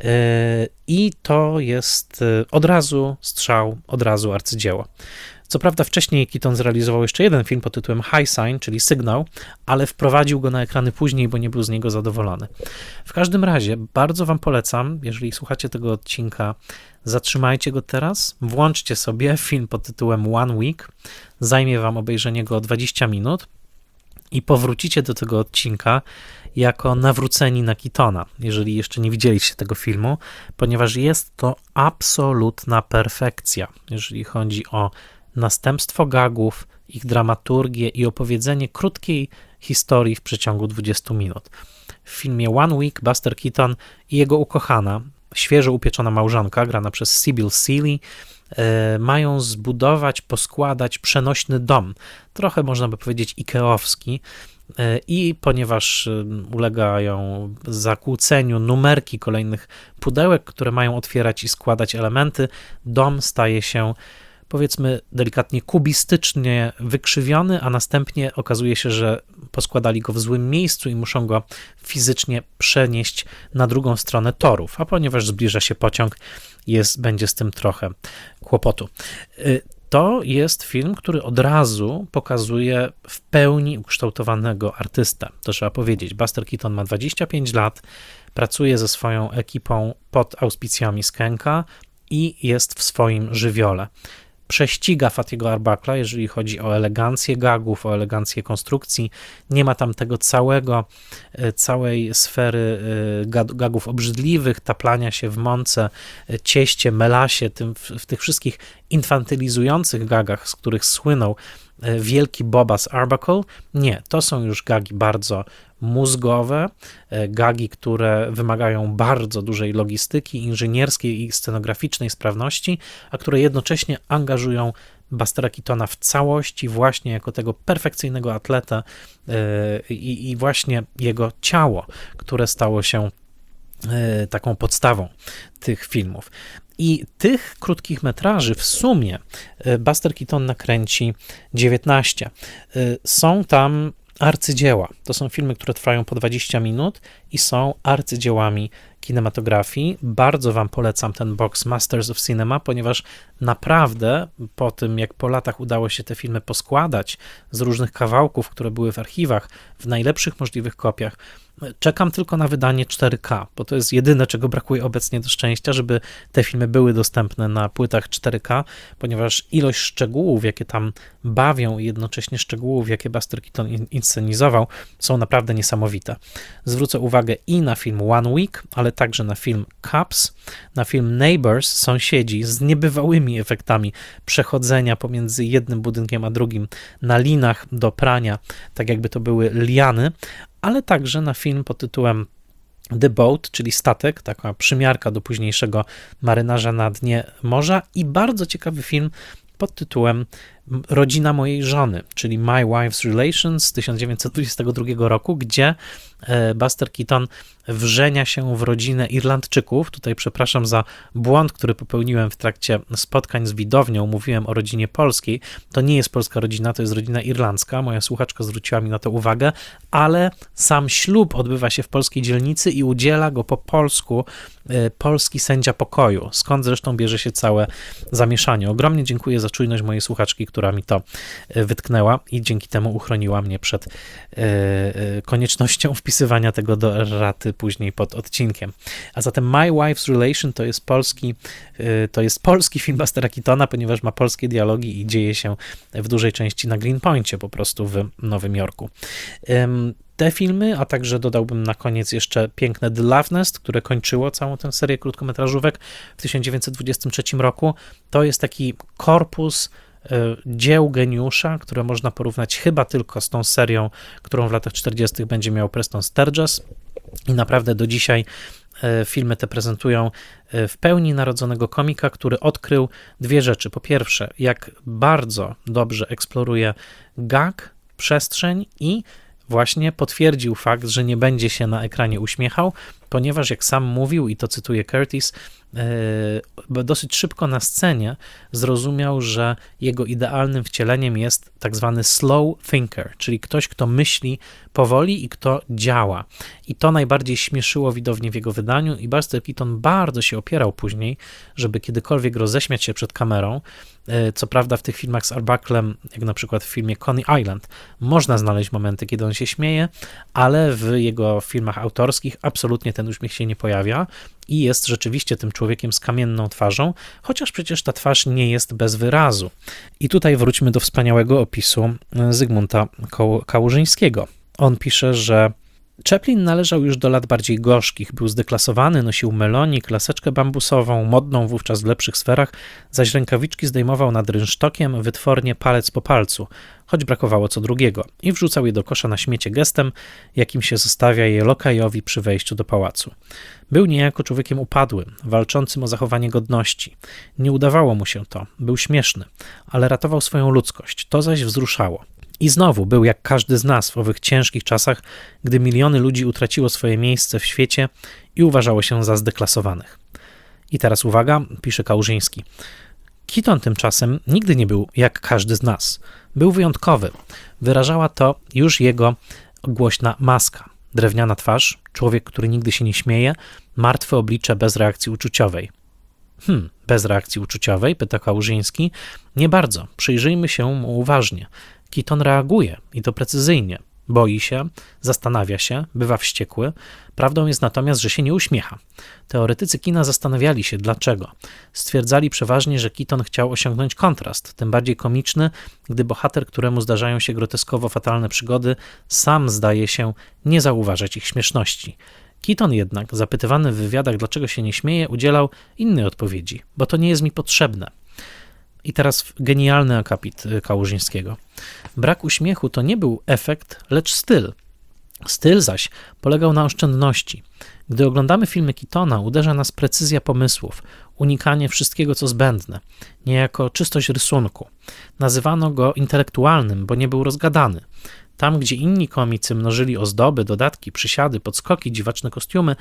i to jest od razu strzał, od razu arcydzieło. Co prawda wcześniej Keaton zrealizował jeszcze jeden film pod tytułem High Sign, czyli Sygnał, ale wprowadził go na ekrany później, bo nie był z niego zadowolony. W każdym razie bardzo wam polecam, jeżeli słuchacie tego odcinka, zatrzymajcie go teraz, włączcie sobie film pod tytułem One Week, zajmie wam obejrzenie go 20 minut i powrócicie do tego odcinka jako nawróceni na Keatona, jeżeli jeszcze nie widzieliście tego filmu, ponieważ jest to absolutna perfekcja, jeżeli chodzi o następstwo gagów, ich dramaturgię i opowiedzenie krótkiej historii w przeciągu 20 minut. W filmie One Week Buster Keaton i jego ukochana, świeżo upieczona małżonka, grana przez Sybil Seeley, mają zbudować, poskładać przenośny dom, trochę można by powiedzieć ikeowski, i ponieważ ulegają zakłóceniu numerki kolejnych pudełek, które mają otwierać i składać elementy, dom staje się, powiedzmy delikatnie, kubistycznie wykrzywiony, a następnie okazuje się, że poskładali go w złym miejscu i muszą go fizycznie przenieść na drugą stronę torów, a ponieważ zbliża się pociąg, będzie z tym trochę kłopotu. To jest film, który od razu pokazuje w pełni ukształtowanego artystę. To trzeba powiedzieć. Buster Keaton ma 25 lat, pracuje ze swoją ekipą pod auspicjami Schencka i jest w swoim żywiole. Prześciga Fatty'ego Arbuckla, jeżeli chodzi o elegancję gagów, o elegancję konstrukcji. Nie ma tam tego całej sfery gagów obrzydliwych, taplania się w mące, cieście, melasie, w tych wszystkich infantylizujących gagach, z których słynął wielki Bobas Arbuckle. Nie, to są już gagi bardzo mózgowe, gagi, które wymagają bardzo dużej logistyki, inżynierskiej i scenograficznej sprawności, a które jednocześnie angażują Bustera Keatona w całości właśnie jako tego perfekcyjnego atleta i właśnie jego ciało, które stało się taką podstawą tych filmów. I tych krótkich metraży w sumie Buster Keaton nakręci 19. Są tam arcydzieła. To są filmy, które trwają po 20 minut i są arcydziełami kinematografii. Bardzo wam polecam ten box Masters of Cinema, ponieważ naprawdę po tym, jak po latach udało się te filmy poskładać z różnych kawałków, które były w archiwach, w najlepszych możliwych kopiach, czekam tylko na wydanie 4K, bo to jest jedyne, czego brakuje obecnie do szczęścia, żeby te filmy były dostępne na płytach 4K, ponieważ ilość szczegółów, jakie tam bawią i jednocześnie szczegółów, jakie Buster Keaton inscenizował, są naprawdę niesamowite. Zwrócę uwagę i na film One Week, ale także na film Cops, na film Neighbors, Sąsiedzi, z niebywałymi efektami przechodzenia pomiędzy jednym budynkiem a drugim na linach do prania, tak jakby to były liany, ale także na film pod tytułem The Boat, czyli statek, taka przymiarka do późniejszego Marynarza na dnie morza, i bardzo ciekawy film pod tytułem Rodzina mojej żony, czyli My Wife's Relations z 1922 roku, gdzie Buster Keaton wrzenia się w rodzinę Irlandczyków. Tutaj przepraszam za błąd, który popełniłem w trakcie spotkań z widownią. Mówiłem o rodzinie polskiej. To nie jest polska rodzina, to jest rodzina irlandzka. Moja słuchaczka zwróciła mi na to uwagę, ale sam ślub odbywa się w polskiej dzielnicy i udziela go po polsku polski sędzia pokoju, skąd zresztą bierze się całe zamieszanie. Ogromnie dziękuję za czujność mojej słuchaczki, która mi to wytknęła i dzięki temu uchroniła mnie przed koniecznością wpisywania tego do erraty później pod odcinkiem. A zatem My Wife's Relation to jest polski film Bustera Keatona, ponieważ ma polskie dialogi i dzieje się w dużej części na Greenpointie, po prostu w Nowym Jorku. Te filmy, a także dodałbym na koniec jeszcze piękne The Love Nest, które kończyło całą tę serię krótkometrażówek w 1923 roku. To jest taki korpus dzieł geniusza, które można porównać chyba tylko z tą serią, którą w latach 40. będzie miał Preston Sturges, i naprawdę do dzisiaj filmy te prezentują w pełni narodzonego komika, który odkrył dwie rzeczy. Po pierwsze, jak bardzo dobrze eksploruje gag, przestrzeń, i właśnie potwierdził fakt, że nie będzie się na ekranie uśmiechał, ponieważ jak sam mówił, i to cytuję Curtis, dosyć szybko na scenie zrozumiał, że jego idealnym wcieleniem jest tak zwany slow thinker, czyli ktoś, kto myśli powoli i kto działa. I to najbardziej śmieszyło widownię w jego wydaniu, i Buster Keaton bardzo się opierał później, żeby kiedykolwiek roześmiać się przed kamerą. Co prawda w tych filmach z Arbucklem, jak na przykład w filmie Coney Island, można znaleźć momenty, kiedy on się śmieje, ale w jego filmach autorskich absolutnie ten uśmiech się nie pojawia i jest rzeczywiście tym człowiekiem z kamienną twarzą, chociaż przecież ta twarz nie jest bez wyrazu. I tutaj wróćmy do wspaniałego opisu Zygmunta Kałużyńskiego. On pisze, że Chaplin należał już do lat bardziej gorzkich, był zdeklasowany, nosił melonik, laseczkę bambusową, modną wówczas w lepszych sferach, zaś rękawiczki zdejmował nad rynsztokiem, wytwornie palec po palcu, choć brakowało co drugiego, i wrzucał je do kosza na śmiecie gestem, jakim się zostawia je lokajowi przy wejściu do pałacu. Był niejako człowiekiem upadłym, walczącym o zachowanie godności. Nie udawało mu się to, był śmieszny, ale ratował swoją ludzkość, to zaś wzruszało. I znowu był jak każdy z nas w owych ciężkich czasach, gdy miliony ludzi utraciło swoje miejsce w świecie i uważało się za zdeklasowanych. I teraz uwaga, pisze Kałużyński. Keaton tymczasem nigdy nie był jak każdy z nas. Był wyjątkowy. Wyrażała to już jego głośna maska. Drewniana twarz, człowiek, który nigdy się nie śmieje, martwe oblicze bez reakcji uczuciowej. Bez reakcji uczuciowej? Pyta Kałużyński. Nie bardzo. Przyjrzyjmy się mu uważnie. Keaton reaguje i to precyzyjnie. Boi się, zastanawia się, bywa wściekły. Prawdą jest natomiast, że się nie uśmiecha. Teoretycy kina zastanawiali się, dlaczego. Stwierdzali przeważnie, że Keaton chciał osiągnąć kontrast, tym bardziej komiczny, gdy bohater, któremu zdarzają się groteskowo fatalne przygody, sam zdaje się nie zauważać ich śmieszności. Keaton jednak, zapytywany w wywiadach, dlaczego się nie śmieje, udzielał innej odpowiedzi, bo to nie jest mi potrzebne. I teraz genialny akapit Kałużyńskiego. Brak uśmiechu to nie był efekt, lecz styl. Styl zaś polegał na oszczędności. Gdy oglądamy filmy Keatona, uderza nas precyzja pomysłów, unikanie wszystkiego, co zbędne, niejako czystość rysunku. Nazywano go intelektualnym, bo nie był rozgadany. Tam, gdzie inni komicy mnożyli ozdoby, dodatki, przysiady, podskoki, dziwaczne kostiumy,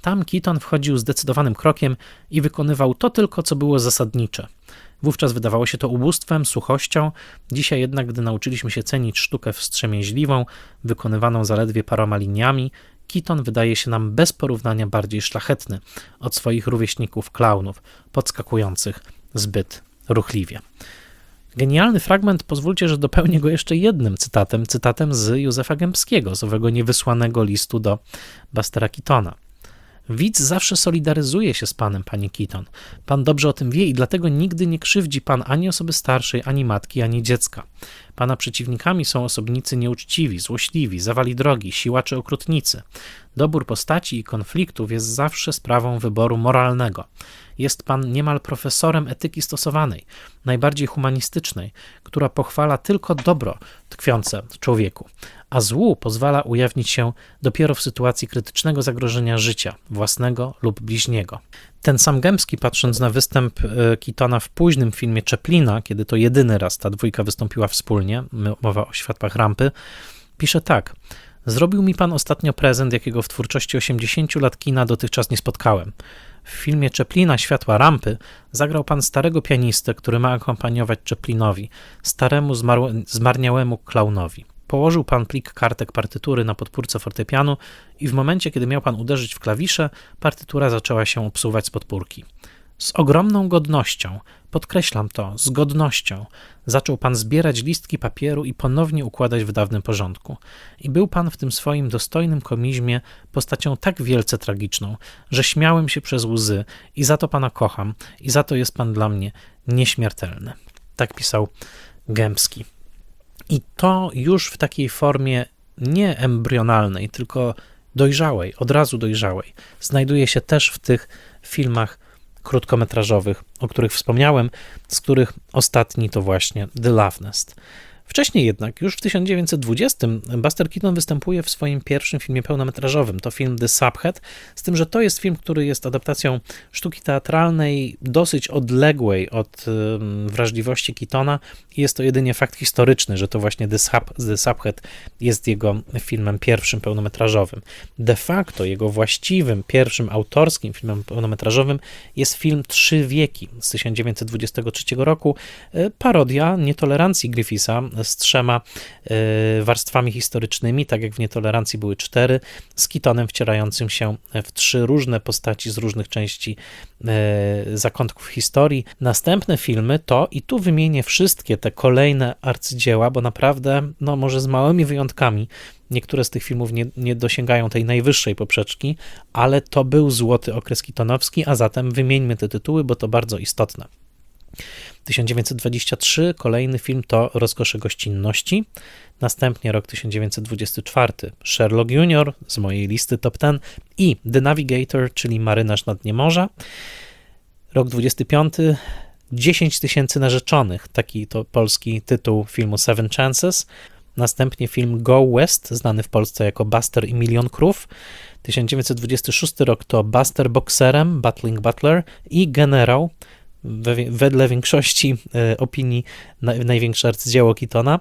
Tam Keaton wchodził zdecydowanym krokiem i wykonywał to tylko, co było zasadnicze. Wówczas wydawało się to ubóstwem, suchością, dzisiaj jednak, gdy nauczyliśmy się cenić sztukę wstrzemięźliwą, wykonywaną zaledwie paroma liniami, Keaton wydaje się nam bez porównania bardziej szlachetny od swoich rówieśników klaunów, podskakujących zbyt ruchliwie. Genialny fragment, pozwólcie, że dopełnię go jeszcze jednym cytatem z Józefa Gębskiego, z owego niewysłanego listu do Bustera Keatona. Widz zawsze solidaryzuje się z panem, panie Keaton. Pan dobrze o tym wie i dlatego nigdy nie krzywdzi pan ani osoby starszej, ani matki, ani dziecka. Pana przeciwnikami są osobnicy nieuczciwi, złośliwi, zawali drogi, siłacze okrutnicy. Dobór postaci i konfliktów jest zawsze sprawą wyboru moralnego. Jest pan niemal profesorem etyki stosowanej, najbardziej humanistycznej, która pochwala tylko dobro tkwiące w człowieku, a złu pozwala ujawnić się dopiero w sytuacji krytycznego zagrożenia życia, własnego lub bliźniego. Ten sam Gębski, patrząc na występ Keatona w późnym filmie Chaplina, kiedy to jedyny raz ta dwójka wystąpiła wspólnie, mowa o Światłach rampy, pisze tak: zrobił mi pan ostatnio prezent, jakiego w twórczości 80 lat kina dotychczas nie spotkałem. W filmie Chaplina Światła rampy zagrał pan starego pianistę, który ma akompaniować Chaplinowi, staremu, zmarniałemu klaunowi. Położył pan plik kartek partytury na podpórce fortepianu i w momencie, kiedy miał pan uderzyć w klawisze, partytura zaczęła się obsuwać z podpórki. Z ogromną godnością, podkreślam to, z godnością, zaczął pan zbierać listki papieru i ponownie układać w dawnym porządku. I był pan w tym swoim dostojnym komizmie postacią tak wielce tragiczną, że śmiałem się przez łzy i za to pana kocham i za to jest pan dla mnie nieśmiertelny. Tak pisał Gębski. I to już w takiej formie nie embrionalnej, tylko dojrzałej, od razu dojrzałej, znajduje się też w tych filmach krótkometrażowych, o których wspomniałem, z których ostatni to właśnie The Love Nest. Wcześniej jednak, już w 1920, Buster Keaton występuje w swoim pierwszym filmie pełnometrażowym. To film The Subhead, z tym, że to jest film, który jest adaptacją sztuki teatralnej dosyć odległej od wrażliwości Keatona i jest to jedynie fakt historyczny, że to właśnie The Subhead jest jego filmem pierwszym pełnometrażowym. De facto jego właściwym, pierwszym autorskim filmem pełnometrażowym jest film Trzy wieki z 1923 roku, parodia nietolerancji Griffitha z 3 warstwami historycznymi, tak jak w Nietolerancji były 4, z Keatonem wcierającym się w 3 różne postaci z różnych części zakątków historii. Następne filmy to, i tu wymienię wszystkie te kolejne arcydzieła, bo naprawdę, no może z małymi wyjątkami, niektóre z tych filmów nie dosięgają tej najwyższej poprzeczki, ale to był złoty okres keatonowski, a zatem wymieńmy te tytuły, bo to bardzo istotne. 1923, kolejny film to Rozkosze gościnności, następnie rok 1924, Sherlock Junior z mojej listy top 10 i The Navigator, czyli Marynarz na dnie morza, rok 25, 10 tysięcy narzeczonych, taki to polski tytuł filmu Seven Chances, następnie film Go West, znany w Polsce jako Buster i Milion Krów, 1926 rok to Buster Boxerem, Battling Butler i Generał, wedle większości opinii największe arcydzieło Keatona.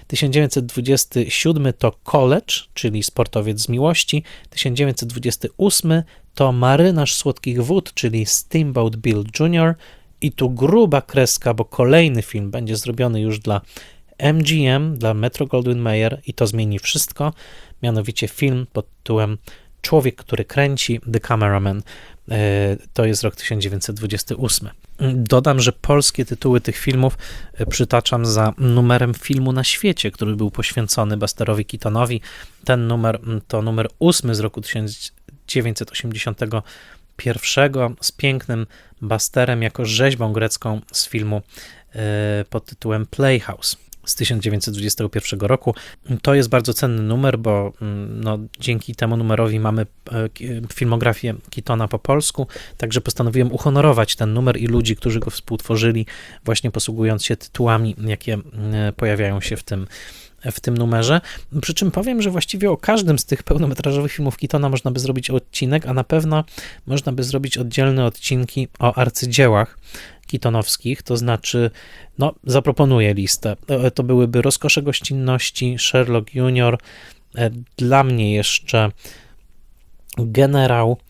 1927 to College, czyli Sportowiec z miłości. 1928 to Marynarz słodkich wód, czyli Steamboat Bill Jr. I tu gruba kreska, bo kolejny film będzie zrobiony już dla MGM, dla Metro-Goldwyn-Mayer i to zmieni wszystko, mianowicie film pod tytułem Człowiek, który kręci, The Cameraman. To jest rok 1928. Dodam, że polskie tytuły tych filmów przytaczam za numerem filmu na świecie, który był poświęcony Busterowi Keatonowi. Ten numer to numer 8 z roku 1981 z pięknym Busterem jako rzeźbą grecką z filmu pod tytułem Playhouse z 1921 roku. To jest bardzo cenny numer, bo no, dzięki temu numerowi mamy filmografię Keatona po polsku, także postanowiłem uhonorować ten numer i ludzi, którzy go współtworzyli, właśnie posługując się tytułami, jakie pojawiają się w tym numerze. Przy czym powiem, że właściwie o każdym z tych pełnometrażowych filmów Keatona można by zrobić odcinek, a na pewno można by zrobić oddzielne odcinki o arcydziełach keatonowskich, to znaczy, no, zaproponuję listę. To byłyby Rozkosze gościnności, Sherlock Junior, dla mnie jeszcze Generał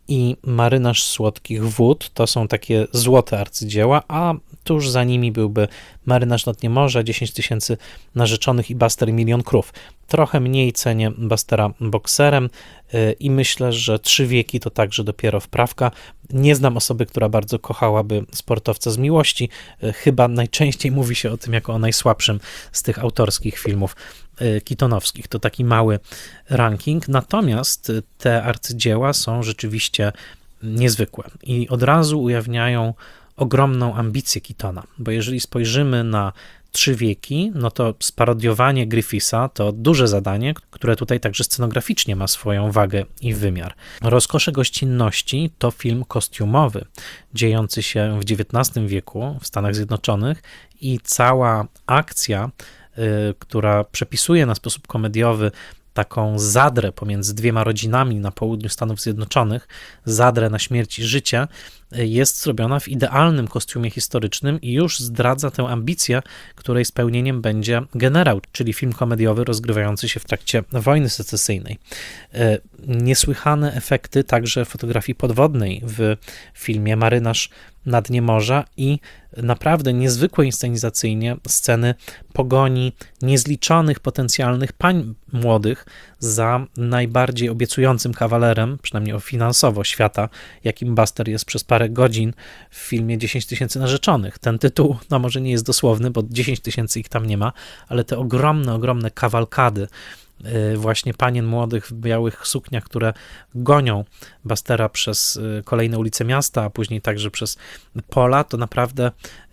i Marynarz Słodkich Wód to są takie złote arcydzieła, a tuż za nimi byłby Marynarz na dnie morza, 10 tysięcy narzeczonych i Buster i Milion Krów. Trochę mniej cenię Bustera bokserem i myślę, że 3 wieki to także dopiero wprawka. Nie znam osoby, która bardzo kochałaby Sportowca z miłości. Chyba najczęściej mówi się o tym jako o najsłabszym z tych autorskich filmów keatonowskich. To taki mały ranking. Natomiast te arcydzieła są rzeczywiście niezwykłe i od razu ujawniają ogromną ambicję Keatona, bo jeżeli spojrzymy na 3 wieki, no to sparodiowanie Griffitha to duże zadanie, które tutaj także scenograficznie ma swoją wagę i wymiar. Rozkosze gościnności to film kostiumowy, dziejący się w XIX wieku w Stanach Zjednoczonych i cała akcja, która przepisuje na sposób komediowy taką zadrę pomiędzy 2 rodzinami na południu Stanów Zjednoczonych, zadrę na śmierć i życie, jest zrobiona w idealnym kostiumie historycznym i już zdradza tę ambicję, której spełnieniem będzie Generał, czyli film komediowy rozgrywający się w trakcie wojny secesyjnej. Niesłychane efekty także fotografii podwodnej w filmie Marynarz na dnie morza i naprawdę niezwykłe inscenizacyjnie sceny pogoni niezliczonych potencjalnych pań młodych za najbardziej obiecującym kawalerem, przynajmniej finansowo, świata, jakim Buster jest przez parę godzin w filmie 10 tysięcy narzeczonych. Ten tytuł, no może nie jest dosłowny, bo 10 tysięcy ich tam nie ma, ale te ogromne kawalkady właśnie panien młodych w białych sukniach, które gonią Bustera przez kolejne ulice miasta, a później także przez pola, to naprawdę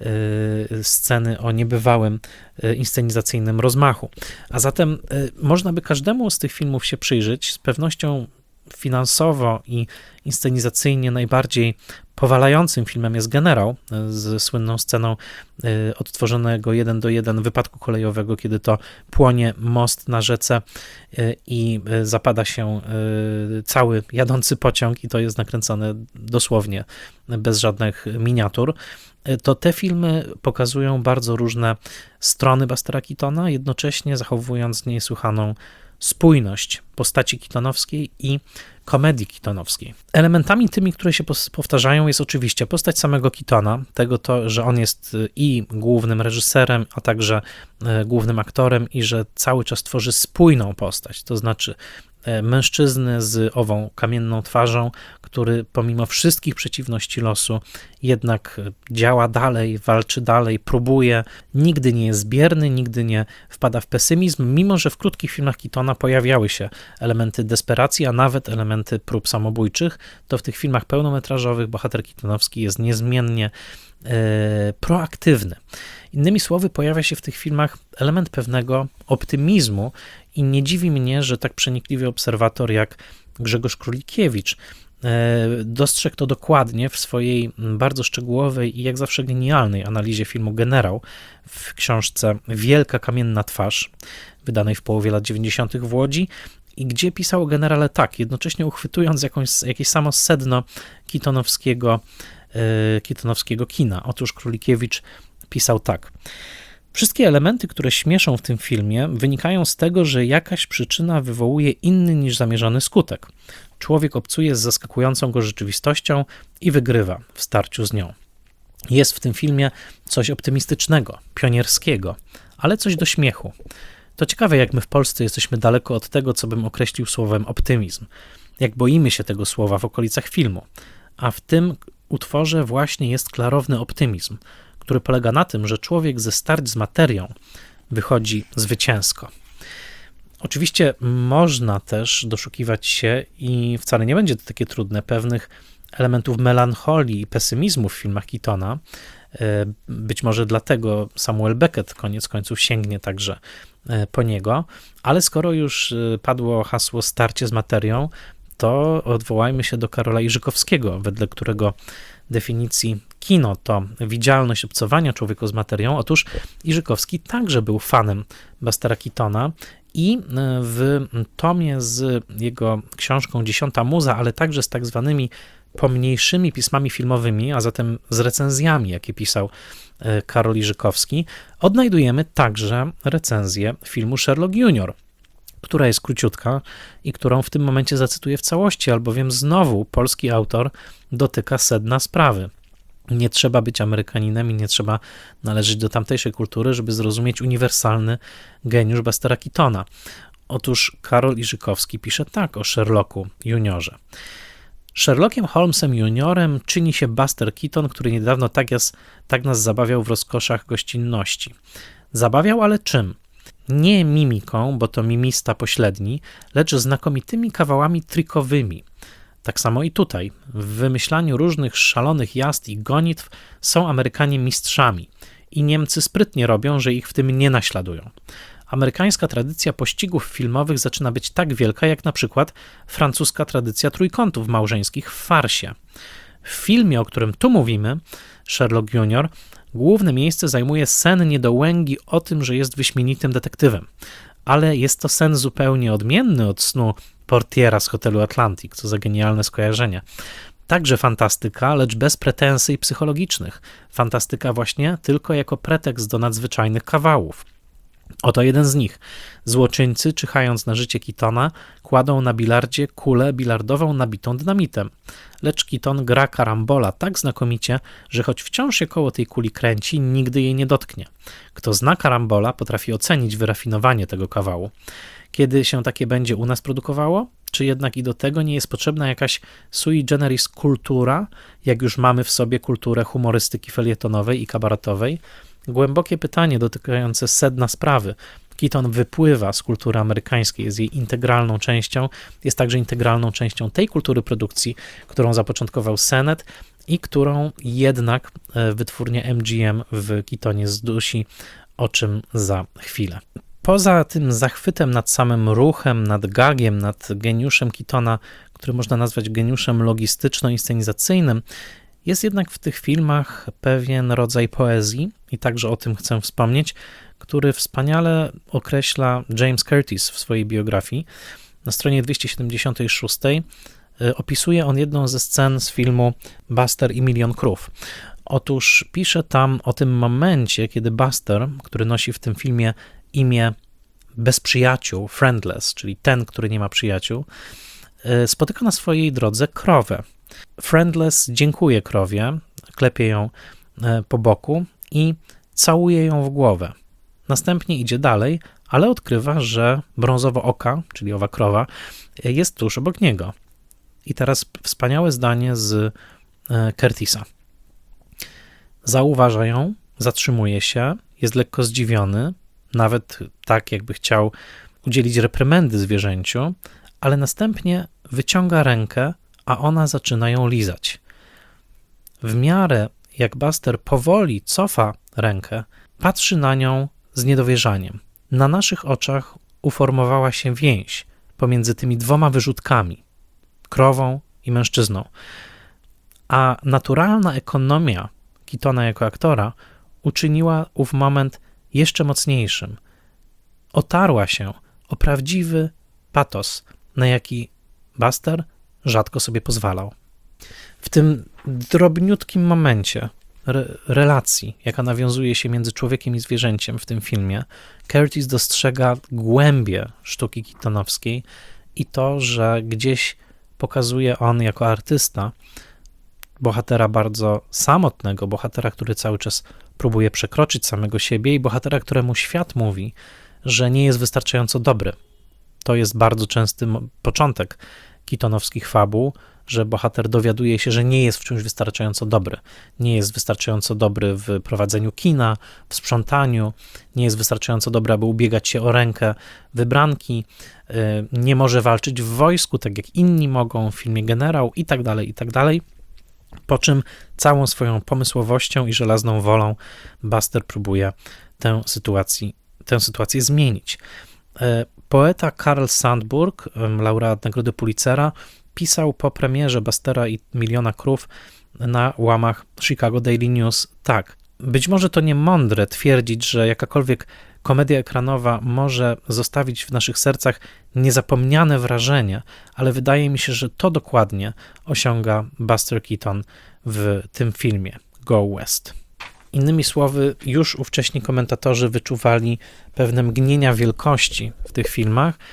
sceny o niebywałym inscenizacyjnym rozmachu. A zatem można by każdemu z tych filmów się przyjrzeć. Z pewnością finansowo i inscenizacyjnie najbardziej powalającym filmem jest Generał z słynną sceną odtworzonego 1:1 wypadku kolejowego, kiedy to płonie most na rzece i zapada się cały jadący pociąg i to jest nakręcone dosłownie bez żadnych miniatur. To te filmy pokazują bardzo różne strony Bustera Keatona, jednocześnie zachowując niesłychaną spójność postaci keatonowskiej i komedii keatonowskiej. Elementami tymi, które się powtarzają, jest oczywiście postać samego Keatona, tego to, że on jest i głównym reżyserem, a także głównym aktorem i że cały czas tworzy spójną postać, to znaczy mężczyzny z ową kamienną twarzą, który pomimo wszystkich przeciwności losu jednak działa dalej, walczy dalej, próbuje, nigdy nie jest bierny, nigdy nie wpada w pesymizm, mimo że w krótkich filmach Keatona pojawiały się elementy desperacji, a nawet elementy prób samobójczych, to w tych filmach pełnometrażowych bohater keatonowski jest niezmiennie proaktywny. Innymi słowy, pojawia się w tych filmach element pewnego optymizmu i nie dziwi mnie, że tak przenikliwy obserwator jak Grzegorz Królikiewicz dostrzegł to dokładnie w swojej bardzo szczegółowej i jak zawsze genialnej analizie filmu Generał w książce Wielka kamienna twarz, wydanej w połowie lat 90. w Łodzi, i gdzie pisał o generale tak, jednocześnie uchwytując jakieś samo sedno keatonowskiego kina. Otóż Królikiewicz pisał tak. Wszystkie elementy, które śmieszą w tym filmie, wynikają z tego, że jakaś przyczyna wywołuje inny niż zamierzony skutek. Człowiek obcuje z zaskakującą go rzeczywistością i wygrywa w starciu z nią. Jest w tym filmie coś optymistycznego, pionierskiego, ale coś do śmiechu. To ciekawe, jak my w Polsce jesteśmy daleko od tego, co bym określił słowem optymizm. Jak boimy się tego słowa w okolicach filmu. A w tym utworze właśnie jest klarowny optymizm, który polega na tym, że człowiek ze starć z materią wychodzi zwycięsko. Oczywiście można też doszukiwać się, i wcale nie będzie to takie trudne, pewnych elementów melancholii i pesymizmu w filmach Keatona. Być może dlatego Samuel Beckett koniec końców sięgnie także po niego, ale skoro już padło hasło starcie z materią, to odwołajmy się do Karola Iżykowskiego, wedle którego definicji kino to widzialność obcowania człowieka z materią. Otóż Iżykowski także był fanem Bustera Keatona i w tomie z jego książką Dziesiąta Muza, ale także z tak zwanymi pomniejszymi pismami filmowymi, a zatem z recenzjami, jakie pisał Karol Iżykowski, odnajdujemy także recenzję filmu Sherlock Junior, która jest króciutka i którą w tym momencie zacytuję w całości, albowiem znowu polski autor dotyka sedna sprawy. Nie trzeba być Amerykaninem i nie trzeba należeć do tamtejszej kultury, żeby zrozumieć uniwersalny geniusz Bustera Keatona. Otóż Karol Iżykowski pisze tak o Sherlocku juniorze. Sherlockiem Holmesem juniorem czyni się Buster Keaton, który niedawno tak nas zabawiał w rozkoszach gościnności. Zabawiał, ale czym? Nie mimiką, bo to mimista pośredni, lecz znakomitymi kawałami trikowymi. Tak samo i tutaj. W wymyślaniu różnych szalonych jazd i gonitw są Amerykanie mistrzami i Niemcy sprytnie robią, że ich w tym nie naśladują. Amerykańska tradycja pościgów filmowych zaczyna być tak wielka, jak na przykład francuska tradycja trójkątów małżeńskich w farsie. W filmie, o którym tu mówimy, Sherlock Junior, główne miejsce zajmuje sen niedołęgi o tym, że jest wyśmienitym detektywem. Ale jest to sen zupełnie odmienny od snu portiera z hotelu Atlantic, co za genialne skojarzenie. Także fantastyka, lecz bez pretensji psychologicznych. Fantastyka właśnie tylko jako pretekst do nadzwyczajnych kawałów. Oto jeden z nich. Złoczyńcy, czyhając na życie Keatona, kładą na bilardzie kulę bilardową nabitą dynamitem. Lecz Keaton gra karambola tak znakomicie, że choć wciąż się koło tej kuli kręci, nigdy jej nie dotknie. Kto zna karambola, potrafi ocenić wyrafinowanie tego kawału. Kiedy się takie będzie u nas produkowało? Czy jednak i do tego nie jest potrzebna jakaś sui generis kultura, jak już mamy w sobie kulturę humorystyki felietonowej i kabaretowej? Głębokie pytanie dotykające sedna sprawy. Keaton wypływa z kultury amerykańskiej, jest jej integralną częścią, jest także integralną częścią tej kultury produkcji, którą zapoczątkował Senet i którą jednak wytwórnia MGM w Keatonie zdusi, o czym za chwilę. Poza tym zachwytem nad samym ruchem, nad gagiem, nad geniuszem Keatona, który można nazwać geniuszem logistyczno-inscenizacyjnym, jest jednak w tych filmach pewien rodzaj poezji i także o tym chcę wspomnieć, który wspaniale określa James Curtis w swojej biografii. Na stronie 276 opisuje on jedną ze scen z filmu Buster i Milion Krów. Otóż pisze tam o tym momencie, kiedy Buster, który nosi w tym filmie imię bez przyjaciół, friendless, czyli ten, który nie ma przyjaciół, spotyka na swojej drodze krowę. Friendless dziękuję krowie, klepie ją po boku i całuje ją w głowę. Następnie idzie dalej, ale odkrywa, że brązowo-oka, czyli owa krowa, jest tuż obok niego. I teraz wspaniałe zdanie z Curtisa. Zauważa ją, zatrzymuje się, jest lekko zdziwiony, nawet tak jakby chciał udzielić reprymendy zwierzęciu, ale następnie wyciąga rękę, a ona zaczyna ją lizać. W miarę jak Buster powoli cofa rękę, patrzy na nią z niedowierzaniem. Na naszych oczach uformowała się więź pomiędzy tymi dwoma wyrzutkami, krową i mężczyzną, a naturalna ekonomia Keatona jako aktora uczyniła ów moment jeszcze mocniejszym. Otarła się o prawdziwy patos, na jaki Buster rzadko sobie pozwalał. W tym drobniutkim momencie relacji, jaka nawiązuje się między człowiekiem i zwierzęciem w tym filmie, Curtis dostrzega głębię sztuki keatonowskiej i to, że gdzieś pokazuje on jako artysta bohatera bardzo samotnego, bohatera, który cały czas próbuje przekroczyć samego siebie i bohatera, któremu świat mówi, że nie jest wystarczająco dobry. To jest bardzo częsty początek keatonowskich fabuł, że bohater dowiaduje się, że nie jest w czymś wystarczająco dobry. Nie jest wystarczająco dobry w prowadzeniu kina, w sprzątaniu, nie jest wystarczająco dobry, aby ubiegać się o rękę wybranki, nie może walczyć w wojsku, tak jak inni mogą w filmie Generał i tak dalej, i tak dalej. Po czym całą swoją pomysłowością i żelazną wolą Buster próbuje tę sytuację zmienić. Poeta Karl Sandburg, laureat Nagrody Pulitzera, pisał po premierze Bustera i Miliona Krów na łamach Chicago Daily News tak. Być może to nie mądre twierdzić, że jakakolwiek komedia ekranowa może zostawić w naszych sercach niezapomniane wrażenie, ale wydaje mi się, że to dokładnie osiąga Buster Keaton w tym filmie Go West. Innymi słowy, już ówcześni komentatorzy wyczuwali pewne mgnienia wielkości w tych filmach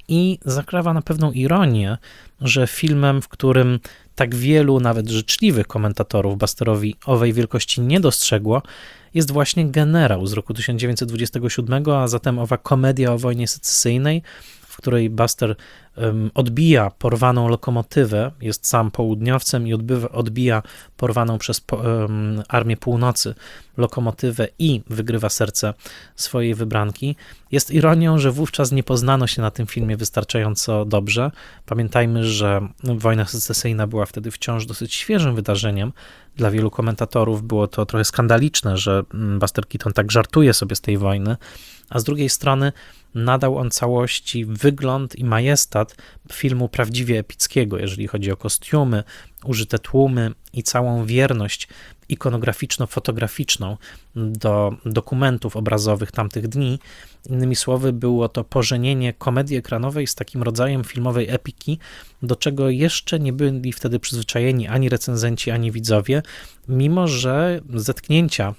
i zakrawa na pewną ironię, że filmem, w którym tak wielu, nawet życzliwych komentatorów Busterowi owej wielkości nie dostrzegło, jest właśnie Generał z roku 1927, a zatem owa komedia o wojnie secesyjnej, w której Buster odbija porwaną lokomotywę, jest sam południowcem i odbija porwaną przez Armię Północy lokomotywę i wygrywa serce swojej wybranki. Jest ironią, że wówczas nie poznano się na tym filmie wystarczająco dobrze. Pamiętajmy, że wojna secesyjna była wtedy wciąż dosyć świeżym wydarzeniem. Dla wielu komentatorów było to trochę skandaliczne, że Buster Keaton tak żartuje sobie z tej wojny, a z drugiej strony nadał on całości wygląd i majestat filmu prawdziwie epickiego, jeżeli chodzi o kostiumy, użyte tłumy i całą wierność ikonograficzno-fotograficzną do dokumentów obrazowych tamtych dni. Innymi słowy, było to pożenienie komedii ekranowej z takim rodzajem filmowej epiki, do czego jeszcze nie byli wtedy przyzwyczajeni ani recenzenci, ani widzowie, mimo że zetknięcia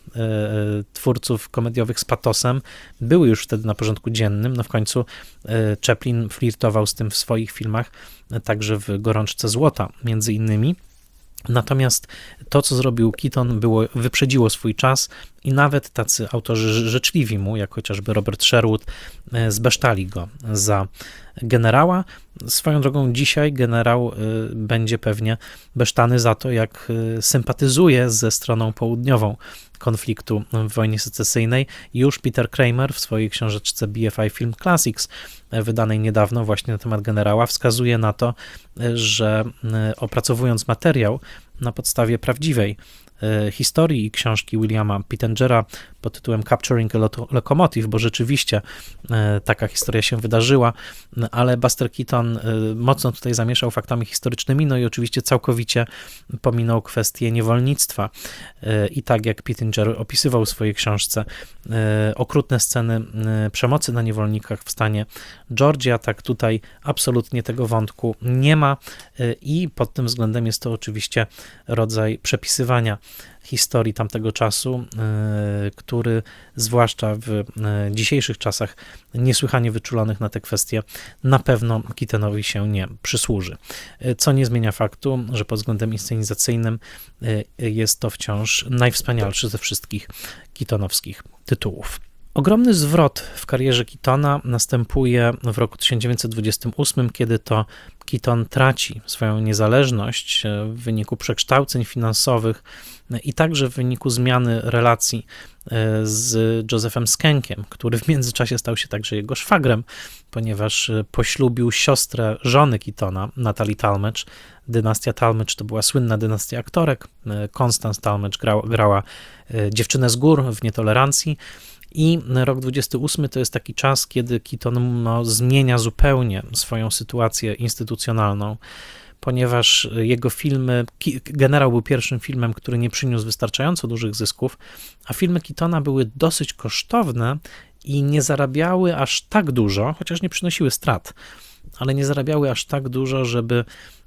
twórców komediowych z patosem były już wtedy na porządku dziennym. No w końcu Chaplin flirtował z tym w swoich filmach, także w Gorączce Złota między innymi. Natomiast to, co zrobił Keaton, wyprzedziło swój czas i nawet tacy autorzy życzliwi mu, jak chociażby Robert Sherwood, zbesztali go za generała. Swoją drogą dzisiaj generał będzie pewnie besztany za to, jak sympatyzuje ze stroną południową konfliktu w wojnie secesyjnej. Już Peter Kramer w swojej książeczce BFI Film Classics, wydanej niedawno właśnie na temat generała, wskazuje na to, że opracowując materiał na podstawie prawdziwej historii i książki Williama Pittengera pod tytułem Capturing a Locomotive, bo rzeczywiście taka historia się wydarzyła, ale Buster Keaton mocno tutaj zamieszał faktami historycznymi, no i oczywiście całkowicie pominął kwestię niewolnictwa. I tak jak Pittenger opisywał w swojej książce okrutne sceny przemocy na niewolnikach w stanie Georgia, tak tutaj absolutnie tego wątku nie ma i pod tym względem jest to oczywiście rodzaj przepisywania historii tamtego czasu, który zwłaszcza w dzisiejszych czasach niesłychanie wyczulonych na te kwestie na pewno Keatonowi się nie przysłuży. Co nie zmienia faktu, że pod względem inscenizacyjnym jest to wciąż najwspanialszy ze wszystkich keatonowskich tytułów. Ogromny zwrot w karierze Keatona następuje w roku 1928, kiedy to Keaton traci swoją niezależność w wyniku przekształceń finansowych i także w wyniku zmiany relacji z Josephem Skenkiem, który w międzyczasie stał się także jego szwagrem, ponieważ poślubił siostrę żony Keatona, Natalie Talmadge. Dynastia Talmadge to była słynna dynastia aktorek. Constance Talmadge grała dziewczynę z gór w Nietolerancji. I rok 28 to jest taki czas, kiedy Keaton zmienia zupełnie swoją sytuację instytucjonalną, ponieważ jego filmy, Generał był pierwszym filmem, który nie przyniósł wystarczająco dużych zysków, a filmy Keatona były dosyć kosztowne i nie zarabiały aż tak dużo, chociaż nie przynosiły strat, ale nie zarabiały aż tak dużo, żeby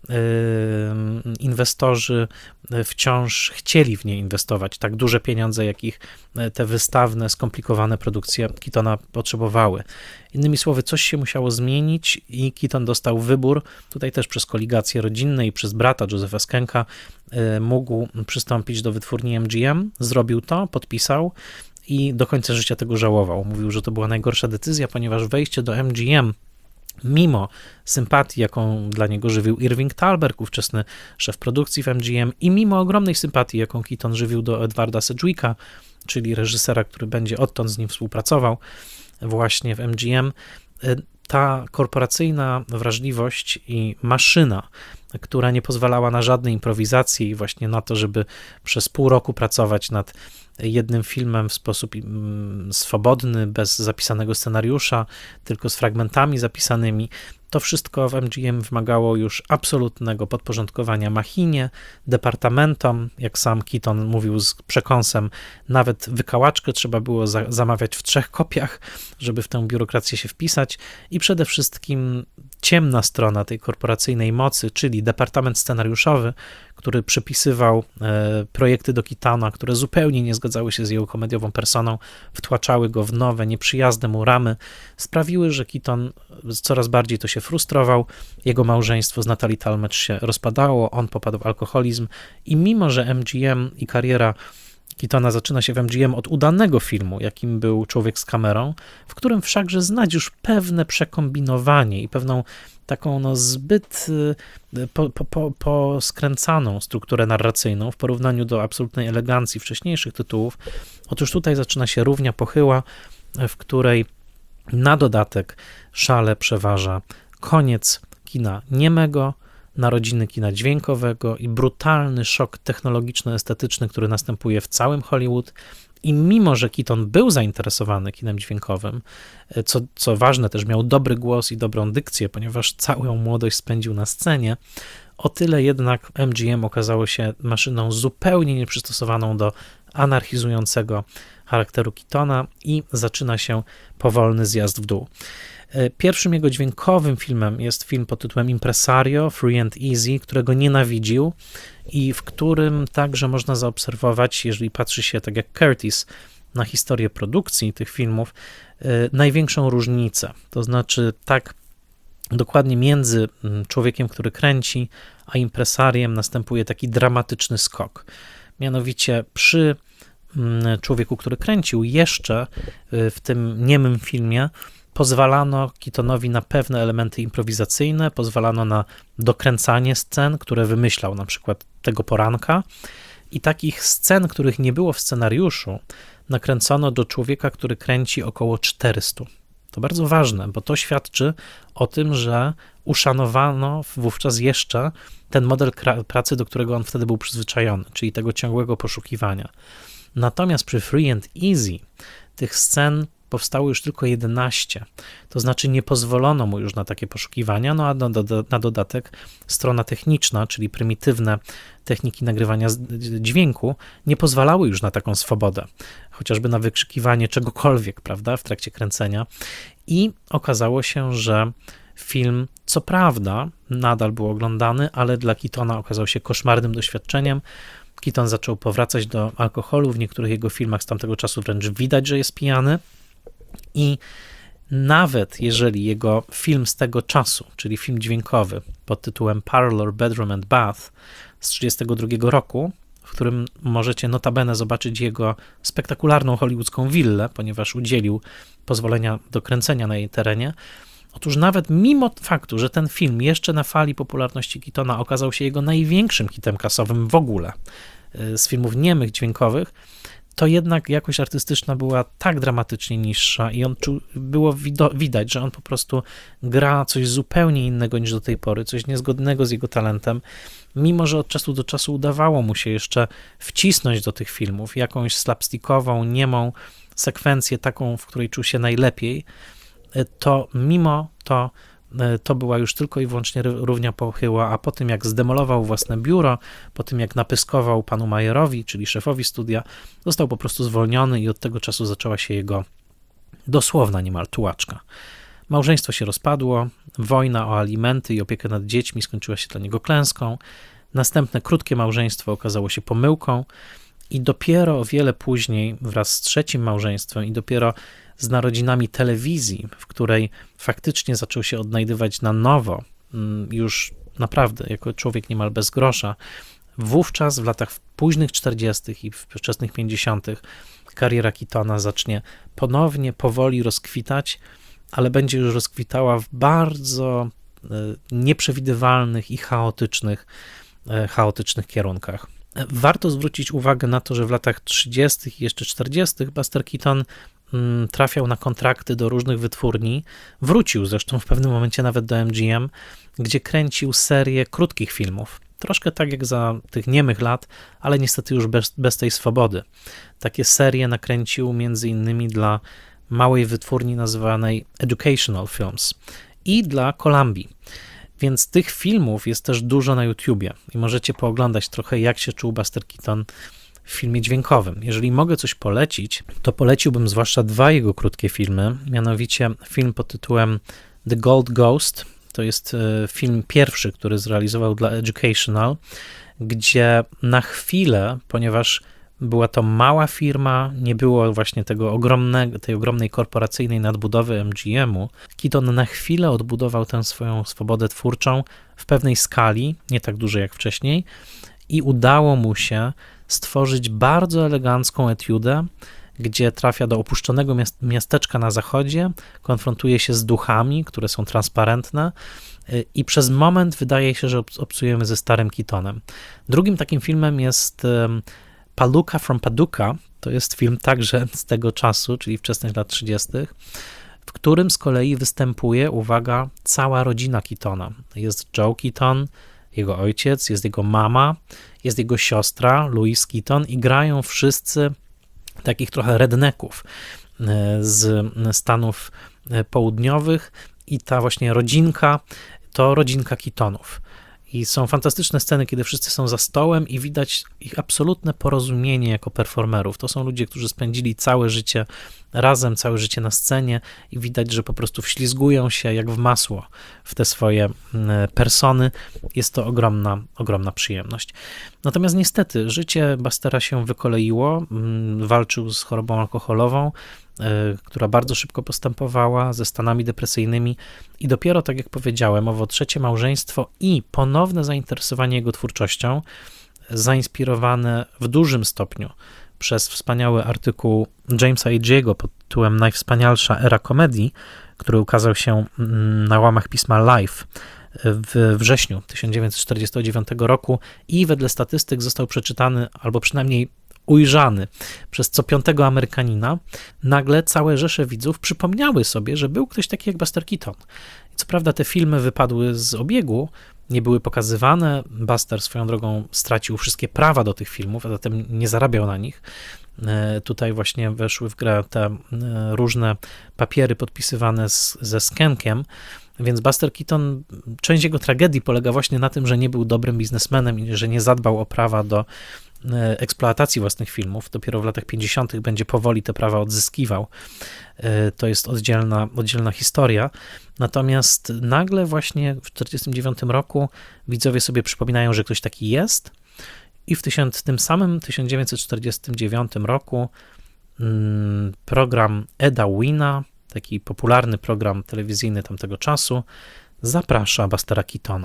inwestorzy wciąż chcieli w nie inwestować tak duże pieniądze, jakich te wystawne, skomplikowane produkcje Keatona potrzebowały. Innymi słowy, coś się musiało zmienić i Keaton dostał wybór, tutaj też przez koligacje rodzinne i przez brata Josepha Skenka mógł przystąpić do wytwórni MGM, zrobił to, podpisał i do końca życia tego żałował. Mówił, że to była najgorsza decyzja, ponieważ wejście do MGM mimo sympatii, jaką dla niego żywił Irving Thalberg, ówczesny szef produkcji w MGM, i mimo ogromnej sympatii, jaką Keaton żywił do Edwarda Sedgwicka, czyli reżysera, który będzie odtąd z nim współpracował właśnie w MGM, ta korporacyjna wrażliwość i maszyna, która nie pozwalała na żadne improwizacje i właśnie na to, żeby przez pół roku pracować nad jednym filmem w sposób swobodny, bez zapisanego scenariusza, tylko z fragmentami zapisanymi. To wszystko w MGM wymagało już absolutnego podporządkowania machinie, departamentom, jak sam Keaton mówił z przekąsem, nawet wykałaczkę trzeba było zamawiać w 3 kopiach, żeby w tę biurokrację się wpisać i przede wszystkim ciemna strona tej korporacyjnej mocy, czyli departament scenariuszowy, który przepisywał projekty do Keatona, które zupełnie nie zgadzały się z jego komediową personą, wtłaczały go w nowe, nieprzyjazne mu ramy, sprawiły, że Keaton coraz bardziej to się frustrował, jego małżeństwo z Natalie Talmadge się rozpadało, on popadł w alkoholizm i mimo, że MGM i kariera Keatona zaczyna się w MGM od udanego filmu, jakim był Człowiek z kamerą, w którym wszakże znać już pewne przekombinowanie i pewną taką zbyt poskręcaną strukturę narracyjną w porównaniu do absolutnej elegancji wcześniejszych tytułów. Otóż tutaj zaczyna się równia pochyła, w której na dodatek szale przeważa koniec kina niemego, narodziny kina dźwiękowego i brutalny szok technologiczno-estetyczny, który następuje w całym Hollywood. I mimo, że Keaton był zainteresowany kinem dźwiękowym, co ważne, też miał dobry głos i dobrą dykcję, ponieważ całą młodość spędził na scenie, o tyle jednak MGM okazało się maszyną zupełnie nieprzystosowaną do anarchizującego charakteru Keatona i zaczyna się powolny zjazd w dół. Pierwszym jego dźwiękowym filmem jest film pod tytułem Impresario, Free and Easy, którego nienawidził i w którym także można zaobserwować, jeżeli patrzy się tak jak Curtis na historię produkcji tych filmów, największą różnicę. To znaczy tak dokładnie między Człowiekiem, który kręci, a Impresariem następuje taki dramatyczny skok. Mianowicie przy Człowieku, który kręcił, jeszcze w tym niemym filmie pozwalano Keatonowi na pewne elementy improwizacyjne, pozwalano na dokręcanie scen, które wymyślał na przykład tego poranka i takich scen, których nie było w scenariuszu, nakręcono do Człowieka, który kręci około 400. To bardzo ważne, bo to świadczy o tym, że uszanowano wówczas jeszcze ten model pracy, do którego on wtedy był przyzwyczajony, czyli tego ciągłego poszukiwania. Natomiast przy Free and Easy tych scen powstało już tylko 11, to znaczy nie pozwolono mu już na takie poszukiwania, no a na dodatek strona techniczna, czyli prymitywne techniki nagrywania dźwięku nie pozwalały już na taką swobodę, chociażby na wykrzykiwanie czegokolwiek, prawda, w trakcie kręcenia i okazało się, że film, co prawda, nadal był oglądany, ale dla Keatona okazał się koszmarnym doświadczeniem. Keaton zaczął powracać do alkoholu, w niektórych jego filmach z tamtego czasu wręcz widać, że jest pijany. I nawet jeżeli jego film z tego czasu, czyli film dźwiękowy pod tytułem Parlor, Bedroom and Bath z 1932 roku, w którym możecie notabene zobaczyć jego spektakularną hollywoodzką willę, ponieważ udzielił pozwolenia do kręcenia na jej terenie, otóż nawet mimo faktu, że ten film jeszcze na fali popularności Keatona okazał się jego największym hitem kasowym w ogóle z filmów niemych, dźwiękowych, to jednak jakość artystyczna była tak dramatycznie niższa i było widać, że on po prostu gra coś zupełnie innego niż do tej pory, coś niezgodnego z jego talentem, mimo że od czasu do czasu udawało mu się jeszcze wcisnąć do tych filmów jakąś slapstickową, niemą sekwencję, taką, w której czuł się najlepiej, to mimo to była już tylko i wyłącznie równia pochyła, a po tym jak zdemolował własne biuro, po tym jak napyskował panu Mayerowi, czyli szefowi studia, został po prostu zwolniony i od tego czasu zaczęła się jego dosłowna niemal tułaczka. Małżeństwo się rozpadło, wojna o alimenty i opiekę nad dziećmi skończyła się dla niego klęską, następne krótkie małżeństwo okazało się pomyłką i dopiero o wiele później wraz z trzecim małżeństwem i dopiero z narodzinami telewizji, w której faktycznie zaczął się odnajdywać na nowo, już naprawdę jako człowiek niemal bez grosza, wówczas w latach późnych 40. i wczesnych 50. kariera Keatona zacznie ponownie, powoli rozkwitać, ale będzie już rozkwitała w bardzo nieprzewidywalnych i chaotycznych kierunkach. Warto zwrócić uwagę na to, że w latach 30. i jeszcze 40. Buster Keaton trafiał na kontrakty do różnych wytwórni, wrócił zresztą w pewnym momencie nawet do MGM, gdzie kręcił serię krótkich filmów. Troszkę tak jak za tych niemych lat, ale niestety już bez tej swobody. Takie serie nakręcił między innymi dla małej wytwórni nazywanej Educational Films i dla Columbii. Więc tych filmów jest też dużo na YouTubie i możecie pooglądać trochę, jak się czuł Buster Keaton w filmie dźwiękowym. Jeżeli mogę coś polecić, to poleciłbym zwłaszcza dwa jego krótkie filmy, mianowicie film pod tytułem The Gold Ghost, To jest film pierwszy, który zrealizował dla Educational, gdzie na chwilę, ponieważ była to mała firma, nie było właśnie tej ogromnej korporacyjnej nadbudowy MGM-u, Keaton na chwilę odbudował tę swoją swobodę twórczą w pewnej skali, nie tak dużej jak wcześniej, i udało mu się stworzyć bardzo elegancką etiudę, gdzie trafia do opuszczonego miasteczka na zachodzie, konfrontuje się z duchami, które są transparentne i przez moment wydaje się, że obcujemy ze starym Keatonem. Drugim takim filmem jest Palooka from Paducah. To jest film także z tego czasu, czyli wczesnych lat 30., w którym z kolei występuje, uwaga, cała rodzina Keatona. Jest Joe Keaton, jego ojciec, jest jego mama, jest jego siostra Louise Keaton i grają wszyscy takich trochę rednecków z Stanów Południowych i ta właśnie rodzinka to rodzinka Keatonów. I są fantastyczne sceny, kiedy wszyscy są za stołem i widać ich absolutne porozumienie jako performerów. To są ludzie, którzy spędzili całe życie razem, całe życie na scenie i widać, że po prostu wślizgują się jak w masło w te swoje persony. Jest to ogromna przyjemność. Natomiast niestety życie Bustera się wykoleiło, walczył z chorobą alkoholową, która bardzo szybko postępowała, ze stanami depresyjnymi i dopiero, tak jak powiedziałem, owo trzecie małżeństwo i ponowne zainteresowanie jego twórczością, zainspirowane w dużym stopniu przez wspaniały artykuł Jamesa Agee'ego pod tytułem Najwspanialsza era komedii, który ukazał się na łamach pisma Life w wrześniu 1949 roku i wedle statystyk został przeczytany, albo przynajmniej ujrzany przez co piątego Amerykanina, nagle całe rzesze widzów przypomniały sobie, że był ktoś taki jak Buster Keaton. I co prawda te filmy wypadły z obiegu, nie były pokazywane, Buster swoją drogą stracił wszystkie prawa do tych filmów, a zatem nie zarabiał na nich. Tutaj właśnie weszły w grę te różne papiery podpisywane ze skenkiem, więc Buster Keaton, część jego tragedii polega właśnie na tym, że nie był dobrym biznesmenem i że nie zadbał o prawa do eksploatacji własnych filmów. Dopiero w latach 50. będzie powoli te prawa odzyskiwał. To jest oddzielna historia. Natomiast nagle właśnie w 1949 roku widzowie sobie przypominają, że ktoś taki jest i w tym samym 1949 roku program Eda Wynna, taki popularny program telewizyjny tamtego czasu, zaprasza Bustera Keatona.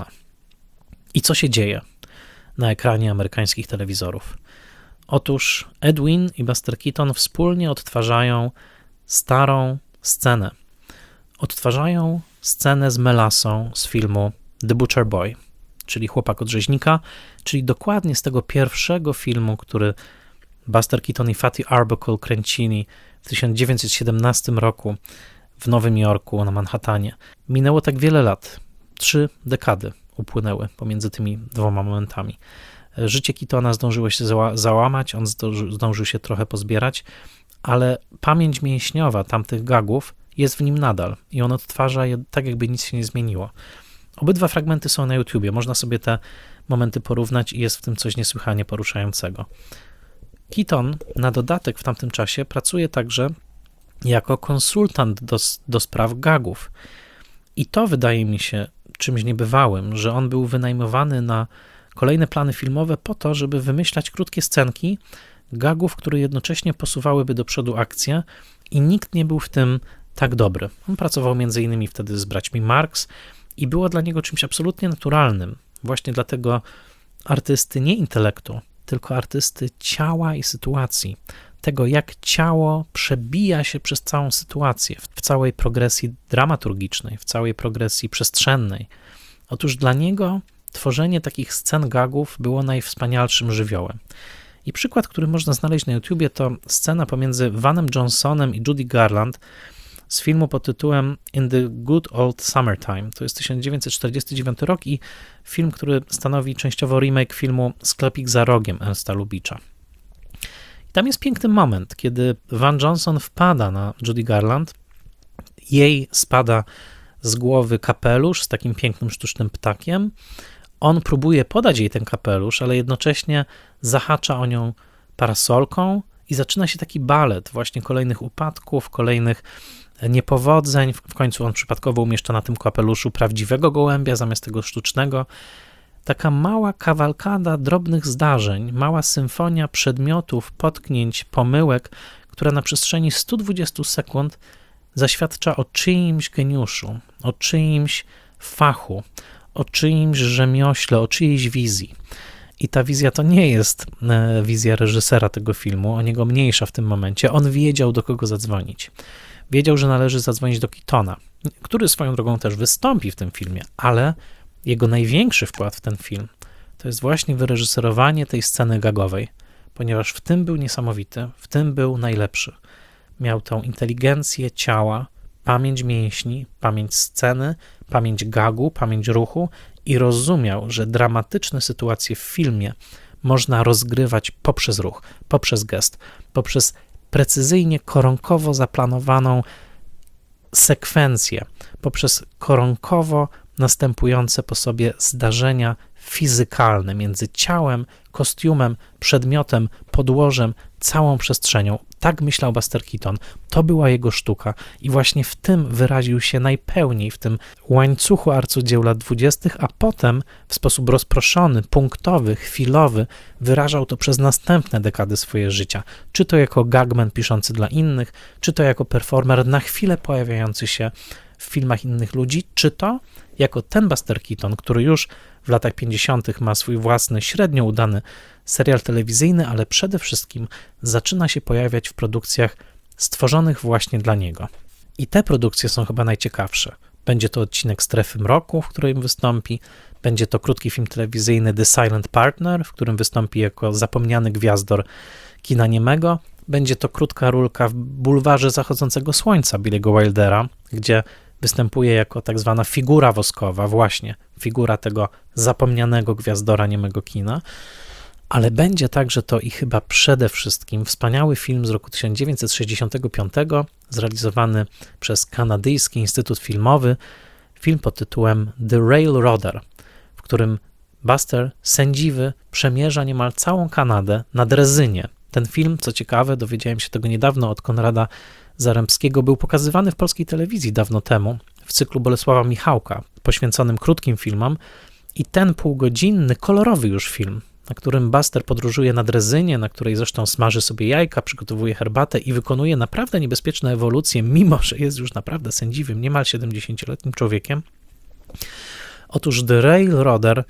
I co się dzieje na ekranie amerykańskich telewizorów? Otóż Ed Wynn i Buster Keaton wspólnie odtwarzają starą scenę. Odtwarzają scenę z melasą z filmu The Butcher Boy, czyli Chłopak od rzeźnika, czyli dokładnie z tego pierwszego filmu, który Buster Keaton i Fatty Arbuckle kręcili w 1917 roku w Nowym Jorku na Manhattanie. Minęło tak wiele lat, 3 dekady upłynęły pomiędzy tymi dwoma momentami. Życie Keatona zdążyło się załamać, on zdążył się trochę pozbierać, ale pamięć mięśniowa tamtych gagów jest w nim nadal i on odtwarza je tak, jakby nic się nie zmieniło. Obydwa fragmenty są na YouTubie, można sobie te momenty porównać i jest w tym coś niesłychanie poruszającego. Keaton na dodatek w tamtym czasie pracuje także jako konsultant do spraw gagów. I to wydaje mi się czymś niebywałym, że on był wynajmowany na kolejne plany filmowe po to, żeby wymyślać krótkie scenki gagów, które jednocześnie posuwałyby do przodu akcję i nikt nie był w tym tak dobry. On pracował m.in. wtedy z braćmi Marx i było dla niego czymś absolutnie naturalnym. Właśnie dlatego artysty nie intelektu, tylko artysty ciała i sytuacji. Tego, jak ciało przebija się przez całą sytuację, w całej progresji dramaturgicznej, w całej progresji przestrzennej. Otóż dla niego tworzenie takich scen gagów było najwspanialszym żywiołem. I przykład, który można znaleźć na YouTubie, to scena pomiędzy Vanem Johnsonem i Judy Garland z filmu pod tytułem In the Good Old Summertime. To jest 1949 rok i film, który stanowi częściowo remake filmu Sklepik za rogiem Ernsta Lubitcha. I tam jest piękny moment, kiedy Van Johnson wpada na Judy Garland, jej spada z głowy kapelusz z takim pięknym sztucznym ptakiem. On próbuje podać jej ten kapelusz, ale jednocześnie zahacza o nią parasolką i zaczyna się taki balet właśnie kolejnych upadków, kolejnych niepowodzeń. W końcu on przypadkowo umieszcza na tym kapeluszu prawdziwego gołębia zamiast tego sztucznego. Taka mała kawalkada drobnych zdarzeń, mała symfonia przedmiotów, potknięć, pomyłek, która na przestrzeni 120 sekund zaświadcza o czyimś geniuszu, o czyimś fachu, o czyimś rzemiośle, o czyjejś wizji. I ta wizja to nie jest wizja reżysera tego filmu, o niego mniejsza w tym momencie. On wiedział, do kogo zadzwonić. Wiedział, że należy zadzwonić do Keatona, który swoją drogą też wystąpi w tym filmie, ale jego największy wkład w ten film to jest właśnie wyreżyserowanie tej sceny gagowej, ponieważ w tym był niesamowity, w tym był najlepszy. Miał tą inteligencję ciała, pamięć mięśni, pamięć sceny, pamięć gagu, pamięć ruchu i rozumiał, że dramatyczne sytuacje w filmie można rozgrywać poprzez ruch, poprzez gest, poprzez precyzyjnie, koronkowo zaplanowaną sekwencję, poprzez koronkowo następujące po sobie zdarzenia fizykalne między ciałem, kostiumem, przedmiotem, podłożem, całą przestrzenią. Tak myślał Buster Keaton. To była jego sztuka i właśnie w tym wyraził się najpełniej, w tym łańcuchu arcydzieł lat 20., a potem w sposób rozproszony, punktowy, chwilowy wyrażał to przez następne dekady swojego życia. Czy to jako gagman piszący dla innych, czy to jako performer na chwilę pojawiający się w filmach innych ludzi, czy to jako ten Buster Keaton, który już w latach 50. ma swój własny, średnio udany serial telewizyjny, ale przede wszystkim zaczyna się pojawiać w produkcjach stworzonych właśnie dla niego. I te produkcje są chyba najciekawsze. Będzie to odcinek Strefy Mroku, w którym wystąpi, będzie to krótki film telewizyjny The Silent Partner, w którym wystąpi jako zapomniany gwiazdor kina niemego, będzie to krótka rulka w Bulwarze Zachodzącego Słońca Billy'ego Wildera, gdzie występuje jako tak zwana figura woskowa, właśnie figura tego zapomnianego gwiazdora niemego kina, ale będzie także to i chyba przede wszystkim wspaniały film z roku 1965, zrealizowany przez Kanadyjski Instytut Filmowy, film pod tytułem The Railroader, w którym Buster, sędziwy, przemierza niemal całą Kanadę na drezynie. Ten film, co ciekawe, dowiedziałem się tego niedawno od Konrada Zarębskiego, był pokazywany w polskiej telewizji dawno temu w cyklu Bolesława Michałka, poświęconym krótkim filmom, i ten półgodzinny, kolorowy już film, na którym Buster podróżuje na drezynie, na której zresztą smaży sobie jajka, przygotowuje herbatę i wykonuje naprawdę niebezpieczne ewolucje, mimo że jest już naprawdę sędziwym, niemal 70-letnim człowiekiem. Otóż The Railroader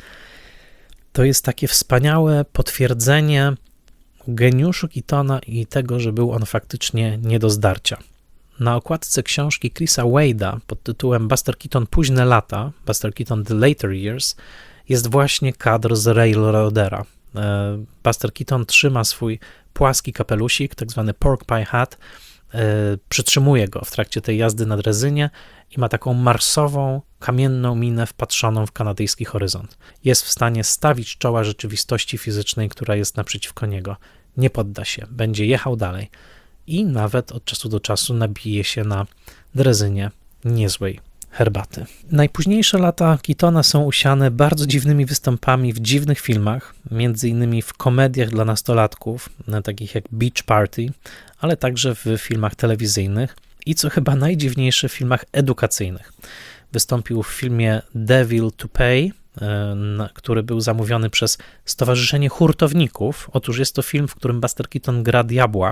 to jest takie wspaniałe potwierdzenie geniuszu Keatona i tego, że był on faktycznie nie do zdarcia. Na okładce książki Chrisa Wade'a pod tytułem Buster Keaton Późne lata, Buster Keaton The Later Years, jest właśnie kadr z Railroadera. Buster Keaton trzyma swój płaski kapelusik, tak zwany pork pie hat, przytrzymuje go w trakcie tej jazdy na drezynie i ma taką marsową, kamienną minę wpatrzoną w kanadyjski horyzont. Jest w stanie stawić czoła rzeczywistości fizycznej, która jest naprzeciwko niego. Nie podda się, będzie jechał dalej i nawet od czasu do czasu nabije się na drezynie niezłej herbaty. Najpóźniejsze lata Keatona są usiane bardzo dziwnymi występami w dziwnych filmach, między innymi w komediach dla nastolatków, takich jak Beach Party, ale także w filmach telewizyjnych i co chyba najdziwniejsze w filmach edukacyjnych. Wystąpił w filmie Devil to Pay, który był zamówiony przez Stowarzyszenie Hurtowników. Otóż jest to film, w którym Buster Keaton gra diabła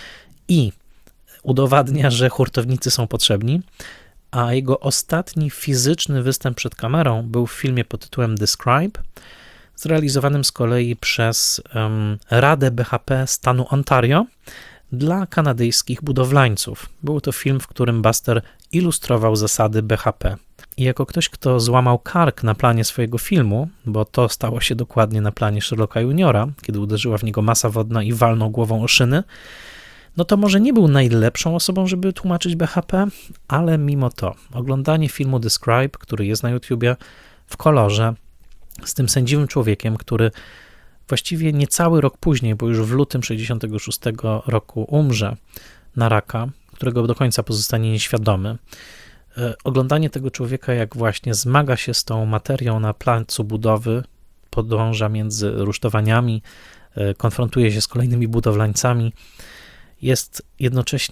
i udowadnia, że hurtownicy są potrzebni, a jego ostatni fizyczny występ przed kamerą był w filmie pod tytułem The Scribe, zrealizowanym z kolei przez Radę BHP stanu Ontario dla kanadyjskich budowlańców. Był to film, w którym Buster ilustrował zasady BHP. I jako ktoś, kto złamał kark na planie swojego filmu, bo to stało się dokładnie na planie Sherlocka Juniora, kiedy uderzyła w niego masa wodna i walnął głową o szyny, no to może nie był najlepszą osobą, żeby tłumaczyć BHP, ale mimo to oglądanie filmu The Scribe, który jest na YouTubie w kolorze, z tym sędziwym człowiekiem, który właściwie niecały rok później, bo już w lutym 66 roku umrze na raka, którego do końca pozostanie nieświadomy. Oglądanie tego człowieka, jak właśnie zmaga się z tą materią na placu budowy, podąża między rusztowaniami, konfrontuje się z kolejnymi budowlańcami, jest jednocześnie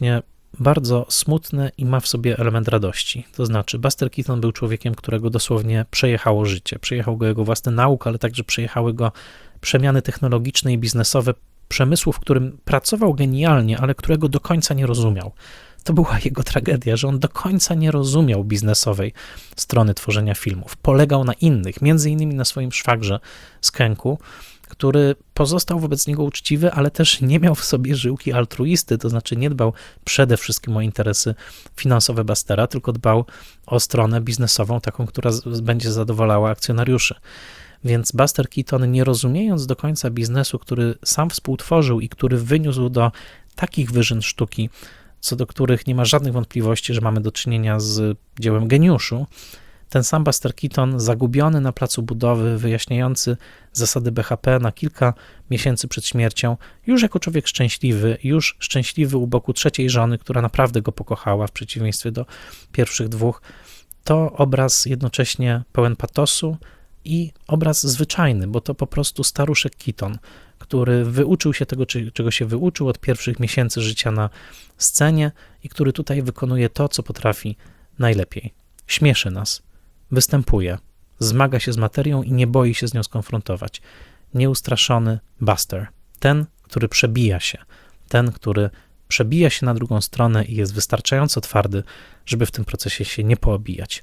bardzo smutny i ma w sobie element radości. To znaczy, Buster Keaton był człowiekiem, którego dosłownie przejechało życie. Przejechał go jego własny nauk, ale także przejechały go przemiany technologiczne i biznesowe przemysłu, w którym pracował genialnie, ale którego do końca nie rozumiał. To była jego tragedia, że on do końca nie rozumiał biznesowej strony tworzenia filmów. Polegał na innych, między innymi na swoim szwagrze Skanku, który pozostał wobec niego uczciwy, ale też nie miał w sobie żyłki altruisty, to znaczy nie dbał przede wszystkim o interesy finansowe Bustera, tylko dbał o stronę biznesową, taką, która będzie zadowalała akcjonariuszy. Więc Buster Keaton, nie rozumiejąc do końca biznesu, który sam współtworzył i który wyniósł do takich wyżyn sztuki, co do których nie ma żadnych wątpliwości, że mamy do czynienia z dziełem geniuszu, ten sam Buster Keaton, zagubiony na placu budowy, wyjaśniający zasady BHP na kilka miesięcy przed śmiercią, już jako człowiek szczęśliwy, już szczęśliwy u boku trzeciej żony, która naprawdę go pokochała, w przeciwieństwie do pierwszych dwóch, to obraz jednocześnie pełen patosu i obraz zwyczajny, bo to po prostu staruszek Keaton, który wyuczył się tego, czego się wyuczył od pierwszych miesięcy życia na scenie i który tutaj wykonuje to, co potrafi najlepiej. Śmieszy nas, występuje, zmaga się z materią i nie boi się z nią skonfrontować. Nieustraszony Buster. Ten, który przebija się. Ten, który przebija się na drugą stronę i jest wystarczająco twardy, żeby w tym procesie się nie poobijać.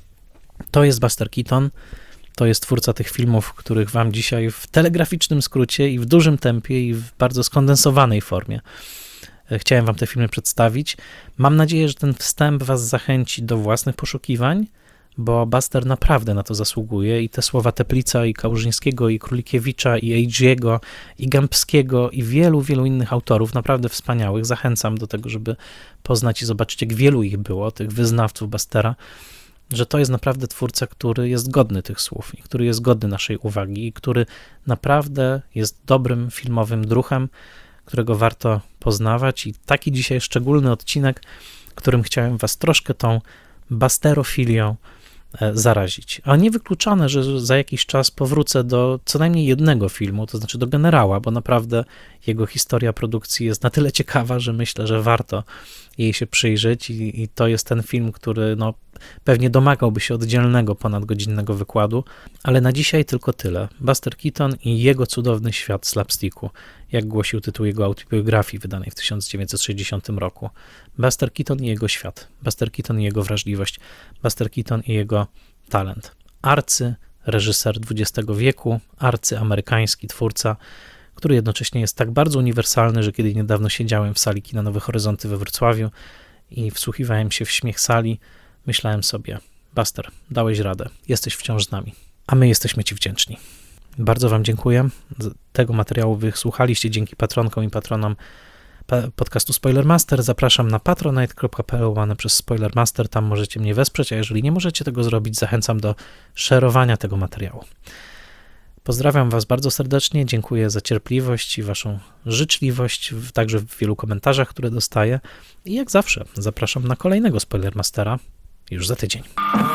To jest Buster Keaton. To jest twórca tych filmów, których wam dzisiaj w telegraficznym skrócie i w dużym tempie i w bardzo skondensowanej formie chciałem wam te filmy przedstawić. Mam nadzieję, że ten wstęp was zachęci do własnych poszukiwań, bo Buster naprawdę na to zasługuje i te słowa Teplica i Kałużyńskiego i Królikiewicza i Agee'ego i Gębskiego i wielu, wielu innych autorów, naprawdę wspaniałych. Zachęcam do tego, żeby poznać i zobaczyć, jak wielu ich było, tych wyznawców Bustera, że to jest naprawdę twórca, który jest godny tych słów i który jest godny naszej uwagi i który naprawdę jest dobrym filmowym druhem, którego warto poznawać. I taki dzisiaj szczególny odcinek, którym chciałem was troszkę tą busterofilią zarazić. A niewykluczone, że za jakiś czas powrócę do co najmniej jednego filmu, to znaczy do Generała, bo naprawdę jego historia produkcji jest na tyle ciekawa, że myślę, że warto jej się przyjrzeć i to jest ten film, który pewnie domagałby się oddzielnego, ponadgodzinnego wykładu, ale na dzisiaj tylko tyle. Buster Keaton i jego cudowny świat slapsticku, jak głosił tytuł jego autobiografii wydanej w 1960 roku. Buster Keaton i jego świat, Buster Keaton i jego wrażliwość, Buster Keaton i jego talent. Arcyreżyser XX wieku, arcyamerykański twórca, który jednocześnie jest tak bardzo uniwersalny, że kiedy niedawno siedziałem w sali kina Nowe Horyzonty we Wrocławiu i wsłuchiwałem się w śmiech sali, myślałem sobie, Buster, dałeś radę, jesteś wciąż z nami, a my jesteśmy ci wdzięczni. Bardzo wam dziękuję. Tego materiału wysłuchaliście dzięki patronkom i patronom podcastu Spoilermaster. Zapraszam na patronite.pl łamane przez Spoilermaster, tam możecie mnie wesprzeć, a jeżeli nie możecie tego zrobić, zachęcam do szerowania tego materiału. Pozdrawiam was bardzo serdecznie, dziękuję za cierpliwość i waszą życzliwość, także w wielu komentarzach, które dostaję. I jak zawsze zapraszam na kolejnego Spoilermastera już za tydzień.